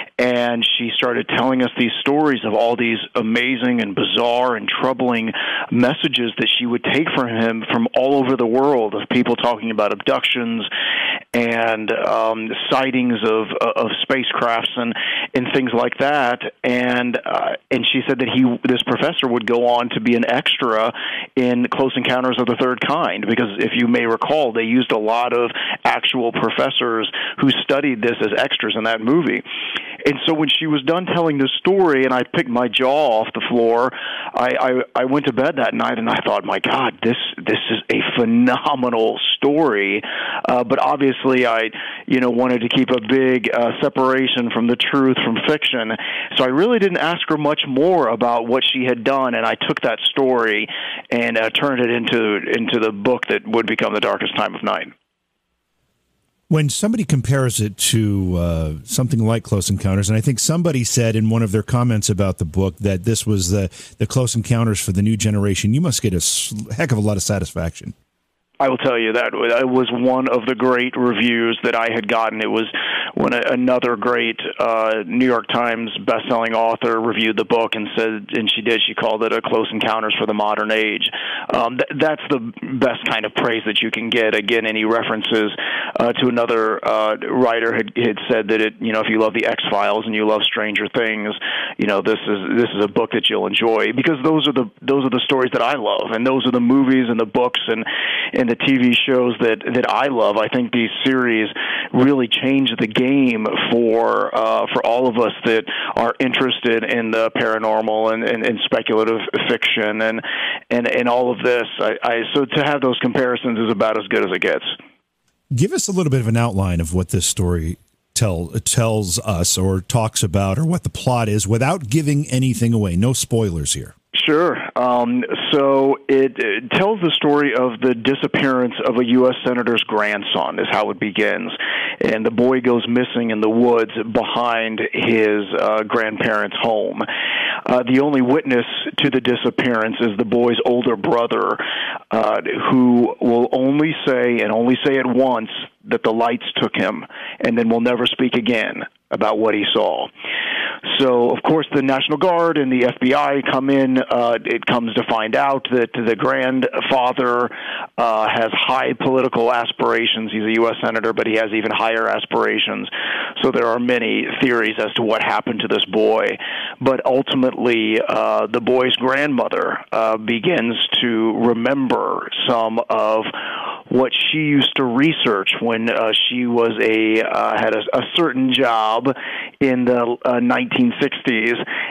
And she started telling us these stories of all these amazing and bizarre and troubling messages that she would take from him from all over the world, of people talking about abductions and um, sightings of of spacecrafts and, and things like that. And uh, and she said that he, this professor, would go on to be an extra in Close Encounters of the Third Kind, because if you may recall, they used a lot of actual professors who studied this as extras in that movie. And so when she was done telling this story, and I picked my jaw off the floor, I, I, I went to bed that night and I thought, my God, this this is a phenomenal story. Uh, but obviously, I you know wanted to keep a big uh, separation from the truth from fiction. So I really didn't ask her much more about what she had done, and I took that story and uh, turned it into into the book that would become The Darkest Time of Night. When somebody compares it to uh, something like Close Encounters, and I think somebody said in one of their comments about the book that this was the, the Close Encounters for the new generation, you must get a heck of a lot of satisfaction. I will tell you that it was one of the great reviews that I had gotten. It was when a, another great uh, New York Times bestselling author reviewed the book and said, and she did, she called it a Close Encounters for the Modern Age. Um, th- that's the best kind of praise that you can get. Again, any references uh, to another uh, writer had, had said that it, you know, if you love the X-Files and you love Stranger Things, you know, this is this is a book that you'll enjoy, because those are the those are the stories that I love, and those are the movies and the books and and the T V shows that that I love. I think these series really change the game for uh, for all of us that are interested in the paranormal and, and, and speculative fiction and and and all of this. I, I so to have those comparisons is about as good as it gets. Give us a little bit of an outline of what this story tell tells us or talks about, or what the plot is, without giving anything away. No spoilers here. Sure. Um, so it, it tells the story of the disappearance of a U S senator's grandson, is how it begins. And the boy goes missing in the woods behind his uh, grandparents' home. Uh, the only witness to the disappearance is the boy's older brother, uh, who will only say, and only say it once, that the lights took him, and then will never speak again about what he saw. So, of course, the National Guard and the F B I come in. Uh, it comes to find out that the grandfather uh, has high political aspirations. He's a U S senator, but he has even higher aspirations. So there are many theories as to what happened to this boy. But ultimately, uh, the boy's grandmother uh, begins to remember some of what she used to research when uh, she was a uh, had a, a certain job in the uh, nineteen sixties,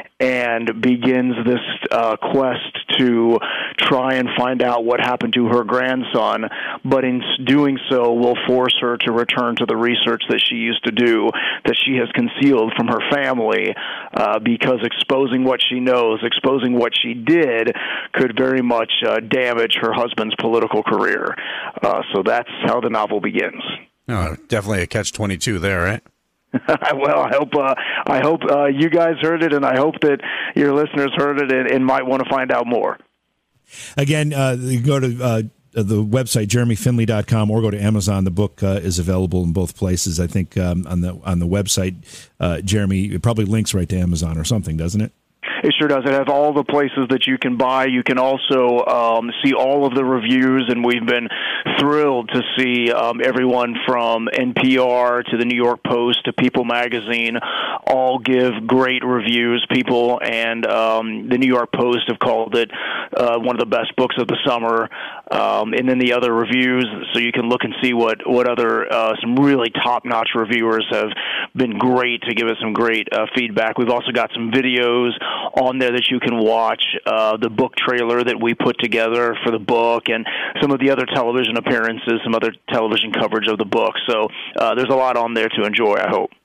and begins this uh, quest to try and find out what happened to her grandson, but in doing so will force her to return to the research that she used to do, that she has concealed from her family, uh, because exposing what she knows, exposing what she did, could very much uh, damage her husband's political career. Uh, so that's how the novel begins. Oh, definitely a catch twenty-two there, right? Well, I hope uh, I hope uh, you guys heard it, and I hope that your listeners heard it and, and might want to find out more. Again, uh, you go to uh, the website jeremy finley dot com or go to Amazon. The book uh, is available in both places. I think um, on the on the website, uh, Jeremy, it probably links right to Amazon or something, doesn't it? It sure does. It has all the places that you can buy. You can also um, see all of the reviews, and we've been thrilled to see um, everyone from N P R to the New York Post to People Magazine all give great reviews. People and um, the New York Post have called it uh, one of the best books of the summer. Um, and then the other reviews, so you can look and see what, what other, uh, some really top-notch reviewers have been great to give us some great uh, feedback. We've also got some videos on there that you can watch, uh, the book trailer that we put together for the book, and some of the other television appearances, some other television coverage of the book. So uh, there's a lot on there to enjoy, I hope.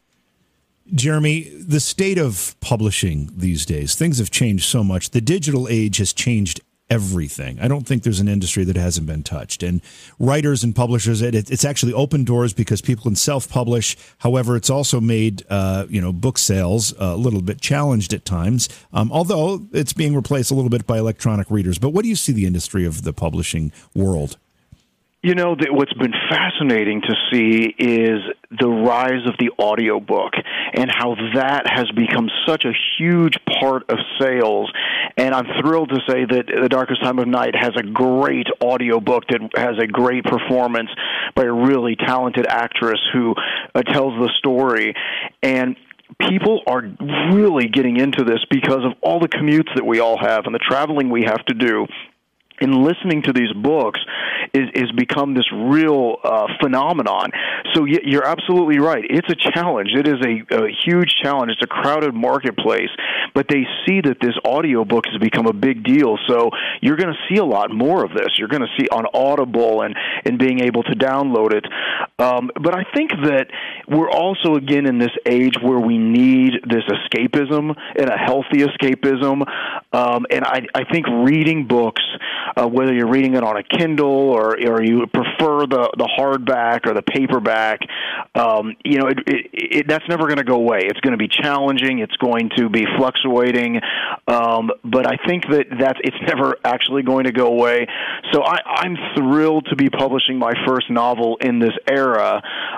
Jeremy, the state of publishing these days, things have changed so much. The digital age has changed everything. I don't think there's an industry that hasn't been touched. And writers and publishers, it, it's actually opened doors because people can self-publish. However, it's also made uh, you know book sales a little bit challenged at times, um, although it's being replaced a little bit by electronic readers. But what do you see the industry of the publishing world? You know, the, what's been fascinating to see is the rise of the audiobook and how that has become such a huge part of sales. And I'm thrilled to say that The Darkest Time of Night has a great audiobook that has a great performance by a really talented actress who uh, tells the story. And people are really getting into this because of all the commutes that we all have and the traveling we have to do. And listening to these books is, is become this real uh, phenomenon. So you're absolutely right. It's a challenge. It is a, a huge challenge. It's a crowded marketplace. But they see that this audiobook has become a big deal. So you're going to see a lot more of this. You're going to see on Audible and, and being able to download it. Um, but I think that we're also, again, in this age where we need this escapism and a healthy escapism. Um, and I, I think reading books, Uh, whether you're reading it on a Kindle or or you prefer the, the hardback or the paperback, um, you know, it, it, it, that's never going to go away. It's going to be challenging. It's going to be fluctuating. Um, but I think that that's, it's never actually going to go away. So I, I'm thrilled to be publishing my first novel in this era. Uh,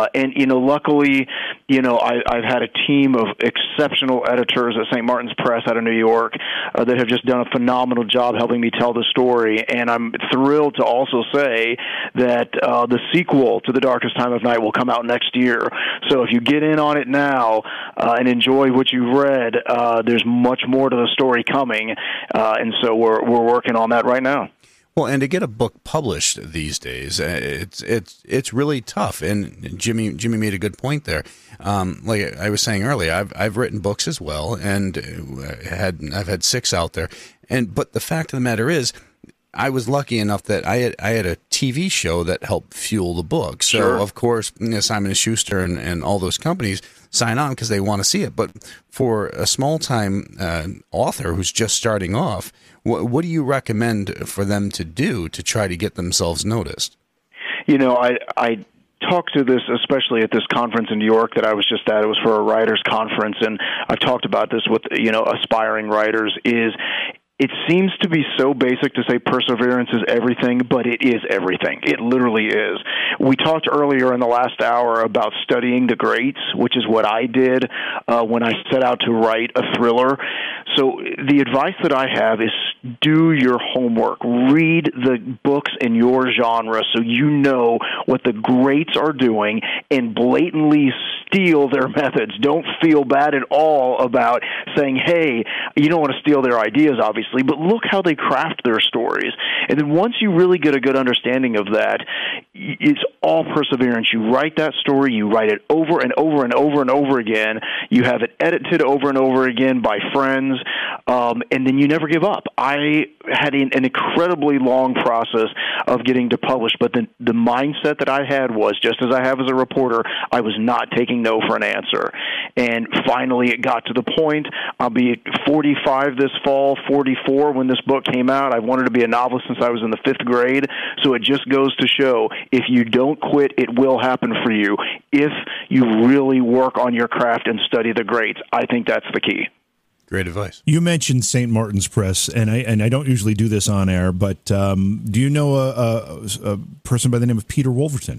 Uh, and, you know, luckily, you know, I, I've had a team of exceptional editors at Saint Martin's Press out of New York uh, that have just done a phenomenal job helping me tell the story. And I'm thrilled to also say that uh, the sequel to The Darkest Time of Night will come out next year. So if you get in on it now uh, and enjoy what you've read, uh, there's much more to the story coming. Uh, and so we're we're working on that right now. Well, and to get a book published these days, it's it's it's really tough. And Jimmy Jimmy made a good point there. Um, like I was saying earlier, I've I've written books as well, and had I've had six out there. And but the fact of the matter is, I was lucky enough that I had I had a T V show that helped fuel the book. So sure. Of course, you know, Simon and Schuster and, and all those companies sign on because they want to see it. But for a small time uh, author who's just starting off, what, what do you recommend for them to do to try to get themselves noticed? You know, I I talked to this, especially at this conference in New York that I was just at. It was for a writers' conference, and I've talked about this with, you know, aspiring writers, is it seems to be so basic to say perseverance is everything, but it is everything. It literally is. We talked earlier in the last hour about studying the greats, which is what I did uh, when I set out to write a thriller. So the advice that I have is do your homework. Read the books in your genre so you know what the greats are doing and blatantly steal their methods. Don't feel bad at all about saying, hey, you don't want to steal their ideas, obviously, but look how they craft their stories. And then once you really get a good understanding of that, it's all perseverance. You write that story, you write it over and over and over and over again. You have it edited over and over again by friends, um, and then you never give up. I had an, an incredibly long process of getting to publish, but the, the mindset that I had was, just as I have as a reporter, I was not taking no for an answer. And finally it got to the point, I'll be forty-five this fall, forty-four when this book came out. I've wanted to be a novelist since I was in the fifth grade, so it just goes to show, if you don't quit, it will happen for you. If you really work on your craft and study the greats, I think that's the key. Great advice. You mentioned Saint Martin's Press, and I and I don't usually do this on air, but um, do you know a, a, a person by the name of Peter Wolverton?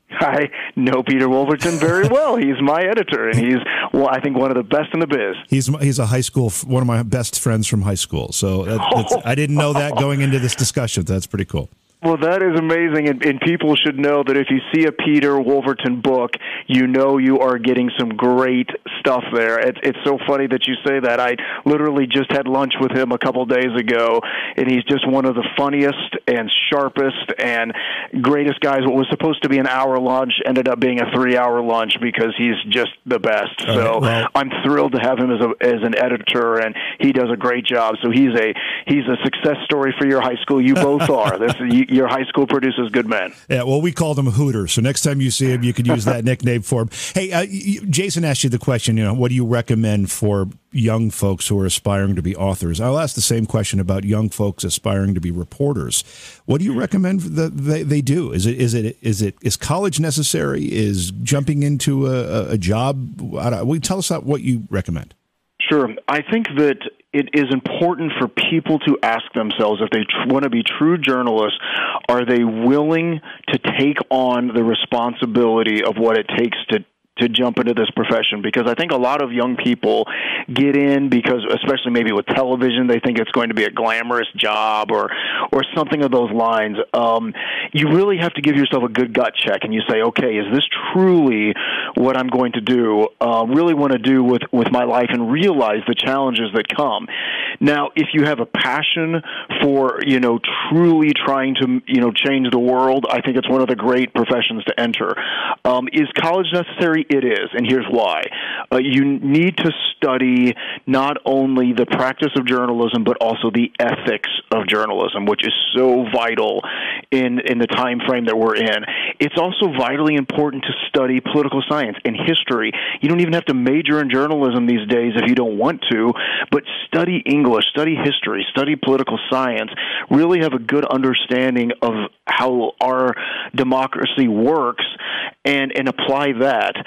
I know Peter Wolverton very well. He's my editor, and he's, well, I think one of the best in the biz. He's he's a high school, one of my best friends from high school. So that, that's, I didn't know that going into this discussion. That's pretty cool. Well, that is amazing, and, and people should know that if you see a Peter Wolverton book, you know you are getting some great stuff there. It's, it's so funny that you say that. I literally just had lunch with him a couple days ago, and he's just one of the funniest and sharpest and greatest guys. What was supposed to be an hour lunch ended up being a three-hour lunch because he's just the best. All so right, well, I'm thrilled to have him as a as an editor, and he does a great job. So he's a he's a success story for your high school. You both are. This you, your high school produces good men. Yeah, well, we called him Hooter, so next time you see him, you could use that nickname for him. Hey, uh, Jason asked you the question, you know, what do you recommend for young folks who are aspiring to be authors? I'll ask the same question about young folks aspiring to be reporters. What do you recommend that they, they do? Is it is it is it is college necessary? Is jumping into a, a job? Will you tell us what you recommend? Sure. I think that it is important for people to ask themselves, if they tr- want to be true journalists, are they willing to take on the responsibility of what it takes to to jump into this profession? Because I think a lot of young people get in because, especially maybe with television, they think it's going to be a glamorous job or or something of those lines. Um, you really have to give yourself a good gut check, and you say, okay, is this truly what I'm going to do, uh, really want to do with, with my life, and realize the challenges that come. Now, if you have a passion for, you know, truly trying to, you know, change the world, I think it's one of the great professions to enter. Um, is college necessary? It is, and here's why. Uh, you need to study not only the practice of journalism, but also the ethics of journalism, which is so vital in, in the time frame that we're in. It's also vitally important to study political science and history. You don't even have to major in journalism these days if you don't want to, but study English, study history, study political science, really have a good understanding of how our democracy works, and, and apply that.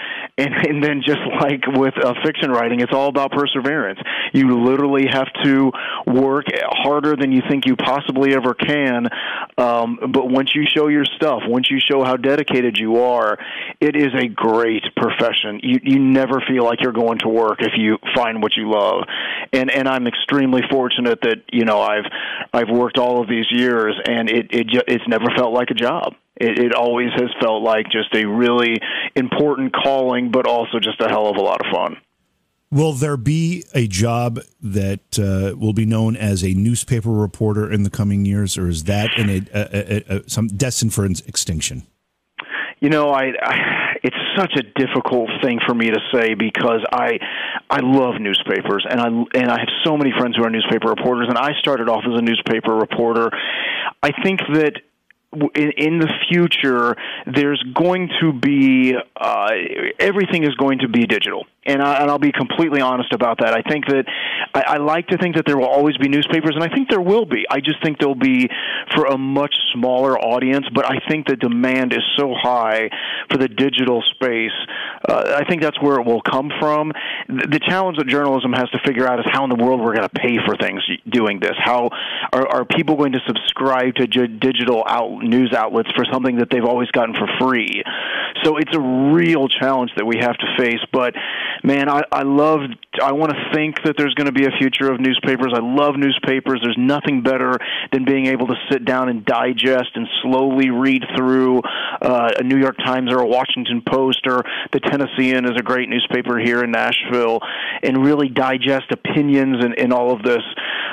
And, and then just like with uh, fiction writing, it's all about perseverance. You literally have to work harder than you think you possibly ever can. Um, but once you show your stuff, once you show how dedicated you are, it is a great profession. You you never feel like you're going to work if you find what you love. And and I'm extremely fortunate that, you know, I've I've worked all of these years, and it, it it's never felt like a job. It, it always has felt like just a really important calling, but also just a hell of a lot of fun. Will there be a job that uh, will be known as a newspaper reporter in the coming years, or is that in a, a, a, a some destined for extinction? You know, I, I it's such a difficult thing for me to say because I I love newspapers, and I and I have so many friends who are newspaper reporters, and I started off as a newspaper reporter. I think that in, in the future, there's going to be uh, everything is going to be digital. And, I, and I'll be completely honest about that. I think that I, I like to think that there will always be newspapers, and I think there will be. I just think they'll be for a much smaller audience, but I think the demand is so high for the digital space. Uh, I think that's where it will come from. The, the challenge that journalism has to figure out is how in the world we're going to pay for things doing this. How are, are people going to subscribe to j- digital out, news outlets for something that they've always gotten for free? So it's a real challenge that we have to face, but man, I, I love, I want to think that there's going to be a future of newspapers. I love newspapers. There's nothing better than being able to sit down and digest and slowly read through uh, a New York Times or a Washington Post, or the Tennessean is a great newspaper here in Nashville, and really digest opinions and, and all of this.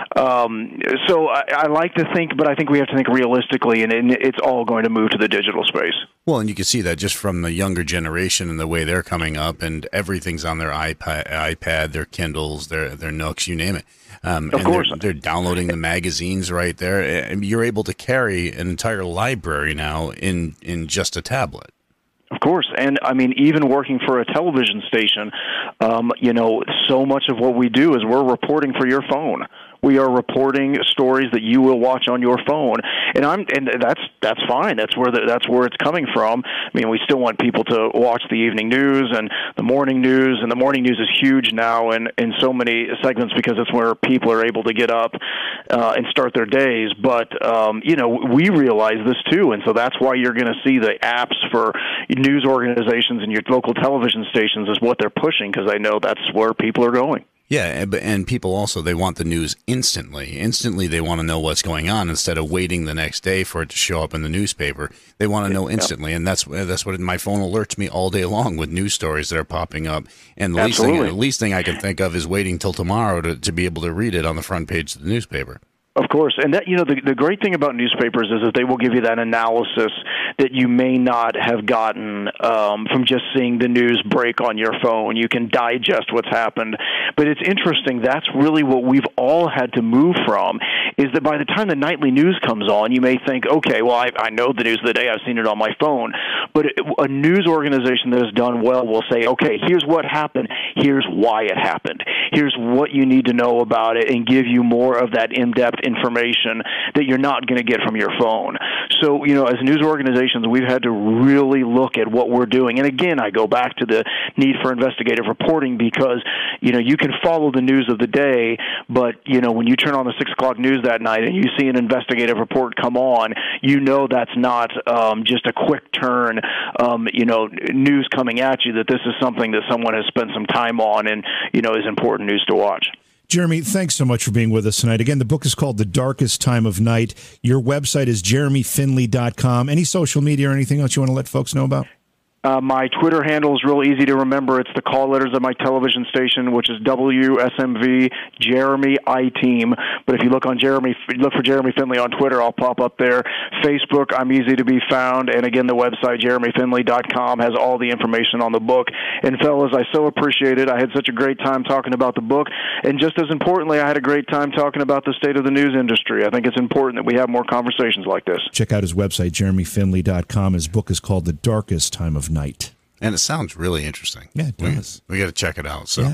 Um, so I, I like to think, but I think we have to think realistically, and, and it's all going to move to the digital space. Well, and you can see that just from the younger generation and the way they're coming up, and everything's on their iPad, iPad their Kindles, their their Nooks, you name it. Um, of and course. They're, they're downloading the magazines right there. And you're able to carry an entire library now in, in just a tablet. Of course, and I mean, even working for a television station, um, you know, so much of what we do is we're reporting for your phone. We are reporting stories that you will watch on your phone, and I'm and that's that's fine. That's where the, that's where it's coming from. I mean, we still want people to watch the evening news and the morning news, and the morning news is huge now in, in so many segments because it's where people are able to get up uh, and start their days. But um, you know, we realize this too, and so that's why you're going to see the apps for news organizations and your local television stations is what they're pushing, because I know that's where people are going. Yeah, and people also, they want the news instantly. Instantly, they want to know what's going on instead of waiting the next day for it to show up in the newspaper. They want to know instantly, and that's that's what my phone alerts me all day long with news stories that are popping up. And the least thing, the least thing I can think of is waiting till tomorrow to, to be able to read it on the front page of the newspaper. Of course, and that, you know, the, the great thing about newspapers is that they will give you that analysis that you may not have gotten um, from just seeing the news break on your phone. You can digest what's happened. But it's interesting, that's really what we've all had to move from, is that by the time the nightly news comes on, you may think, okay, well, I, I know the news of the day, I've seen it on my phone. But it, a news organization that has done well will say, okay, here's what happened, here's why it happened, here's what you need to know about it, and give you more of that in-depth information that you're not going to get from your phone. So, you know, as news organizations, we've had to really look at what we're doing. And again, I go back to the need for investigative reporting because, you know, you can follow the news of the day, but, you know, when you turn on the six o'clock news that night and you see an investigative report come on, you know that's not um, just a quick turn, um, you know, news coming at you, that this is something that someone has spent some time on and, you know, is important news to watch. Jeremy, thanks so much for being with us tonight. Again, the book is called The Darkest Time of Night. Your website is jeremy finley dot com. Any social media or anything else you want to let folks know about? Uh, my Twitter handle is real easy to remember. It's the call letters of my television station, which is W S M V Jeremy I-Team. But if you look on Jeremy, look for Jeremy Finley on Twitter, I'll pop up there. Facebook, I'm easy to be found. And again, the website, jeremy finley dot com, has all the information on the book. And fellas, I so appreciate it. I had such a great time talking about the book. And just as importantly, I had a great time talking about the state of the news industry. I think it's important that we have more conversations like this. Check out his website, jeremy finley dot com. His book is called The Darkest Time of Night. And it sounds really interesting. Yeah, it does. We, we got to check it out. So, yeah.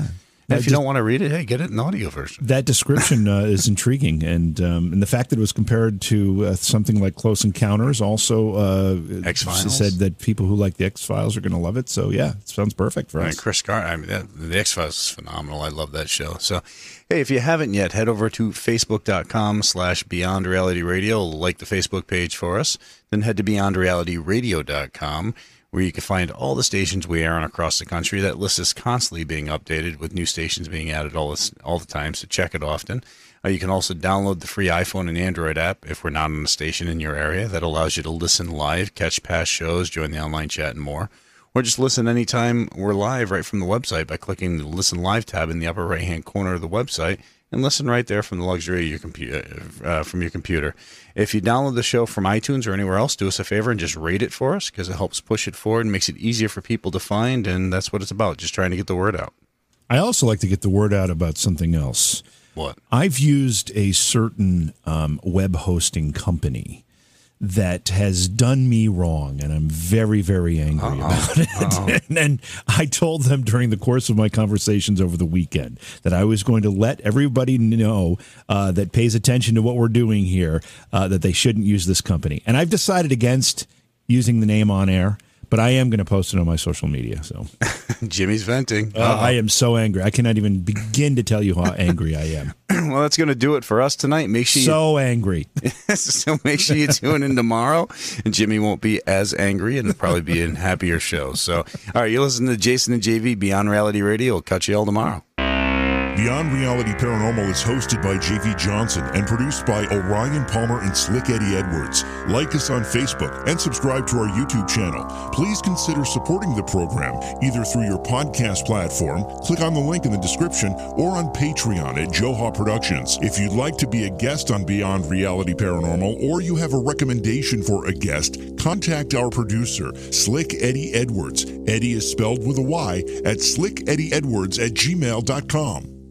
And if just, you don't want to read it, hey, get it in audio version. That description uh, is intriguing, and um, and the fact that it was compared to uh, something like Close Encounters also uh, X-Files. said that people who like the X-Files are going to love it. So yeah, it sounds perfect for I us. mean, Chris Gar, I mean, that, the X-Files is phenomenal. I love that show. So, hey, if you haven't yet, head over to facebook.com slash Beyond Reality Radio. Like the Facebook page for us. Then head to beyond reality radio dot com, where you can find all the stations we air on across the country. That list is constantly being updated with new stations being added all this, all the time, so check it often. Uh, you can also download the free iPhone and Android app if we're not on a station in your area. That allows you to listen live, catch past shows, join the online chat, and more. Or just listen anytime we're live right from the website by clicking the Listen Live tab in the upper right-hand corner of the website, and listen right there from the luxury of your computer. Uh, from your computer. If you download the show from iTunes or anywhere else, do us a favor and just rate it for us, because it helps push it forward and makes it easier for people to find, and that's what it's about, just trying to get the word out. I also like to get the word out about something else. What? I've used a certain um, web hosting company that has done me wrong, and I'm very, very angry Uh-oh. about it. Uh-oh. And, and I told them during the course of my conversations over the weekend that I was going to let everybody know uh, that pays attention to what we're doing here, uh, that they shouldn't use this company. And I've decided against using the name on air, but I am going to post it on my social media. So Jimmy's venting. Uh, I am so angry. I cannot even begin to tell you how angry I am. Well, that's going to do it for us tonight. Make sure so you, angry. So make sure you tune in tomorrow, and Jimmy won't be as angry, and it'll probably be a happier show. So, all right, you listen to Jason and J V Beyond Reality Radio. We'll catch you all tomorrow. Beyond Reality Paranormal is hosted by J V Johnson and produced by Orion Palmer and Slick Eddie Edwards. Like us on Facebook and subscribe to our YouTube channel. Please consider supporting the program either through your podcast platform, click on the link in the description, or on Patreon at Joha Productions. If you'd like to be a guest on Beyond Reality Paranormal, or you have a recommendation for a guest, contact our producer, Slick Eddie Edwards. Eddie is spelled with a Y at slick eddie edwards at gmail dot com.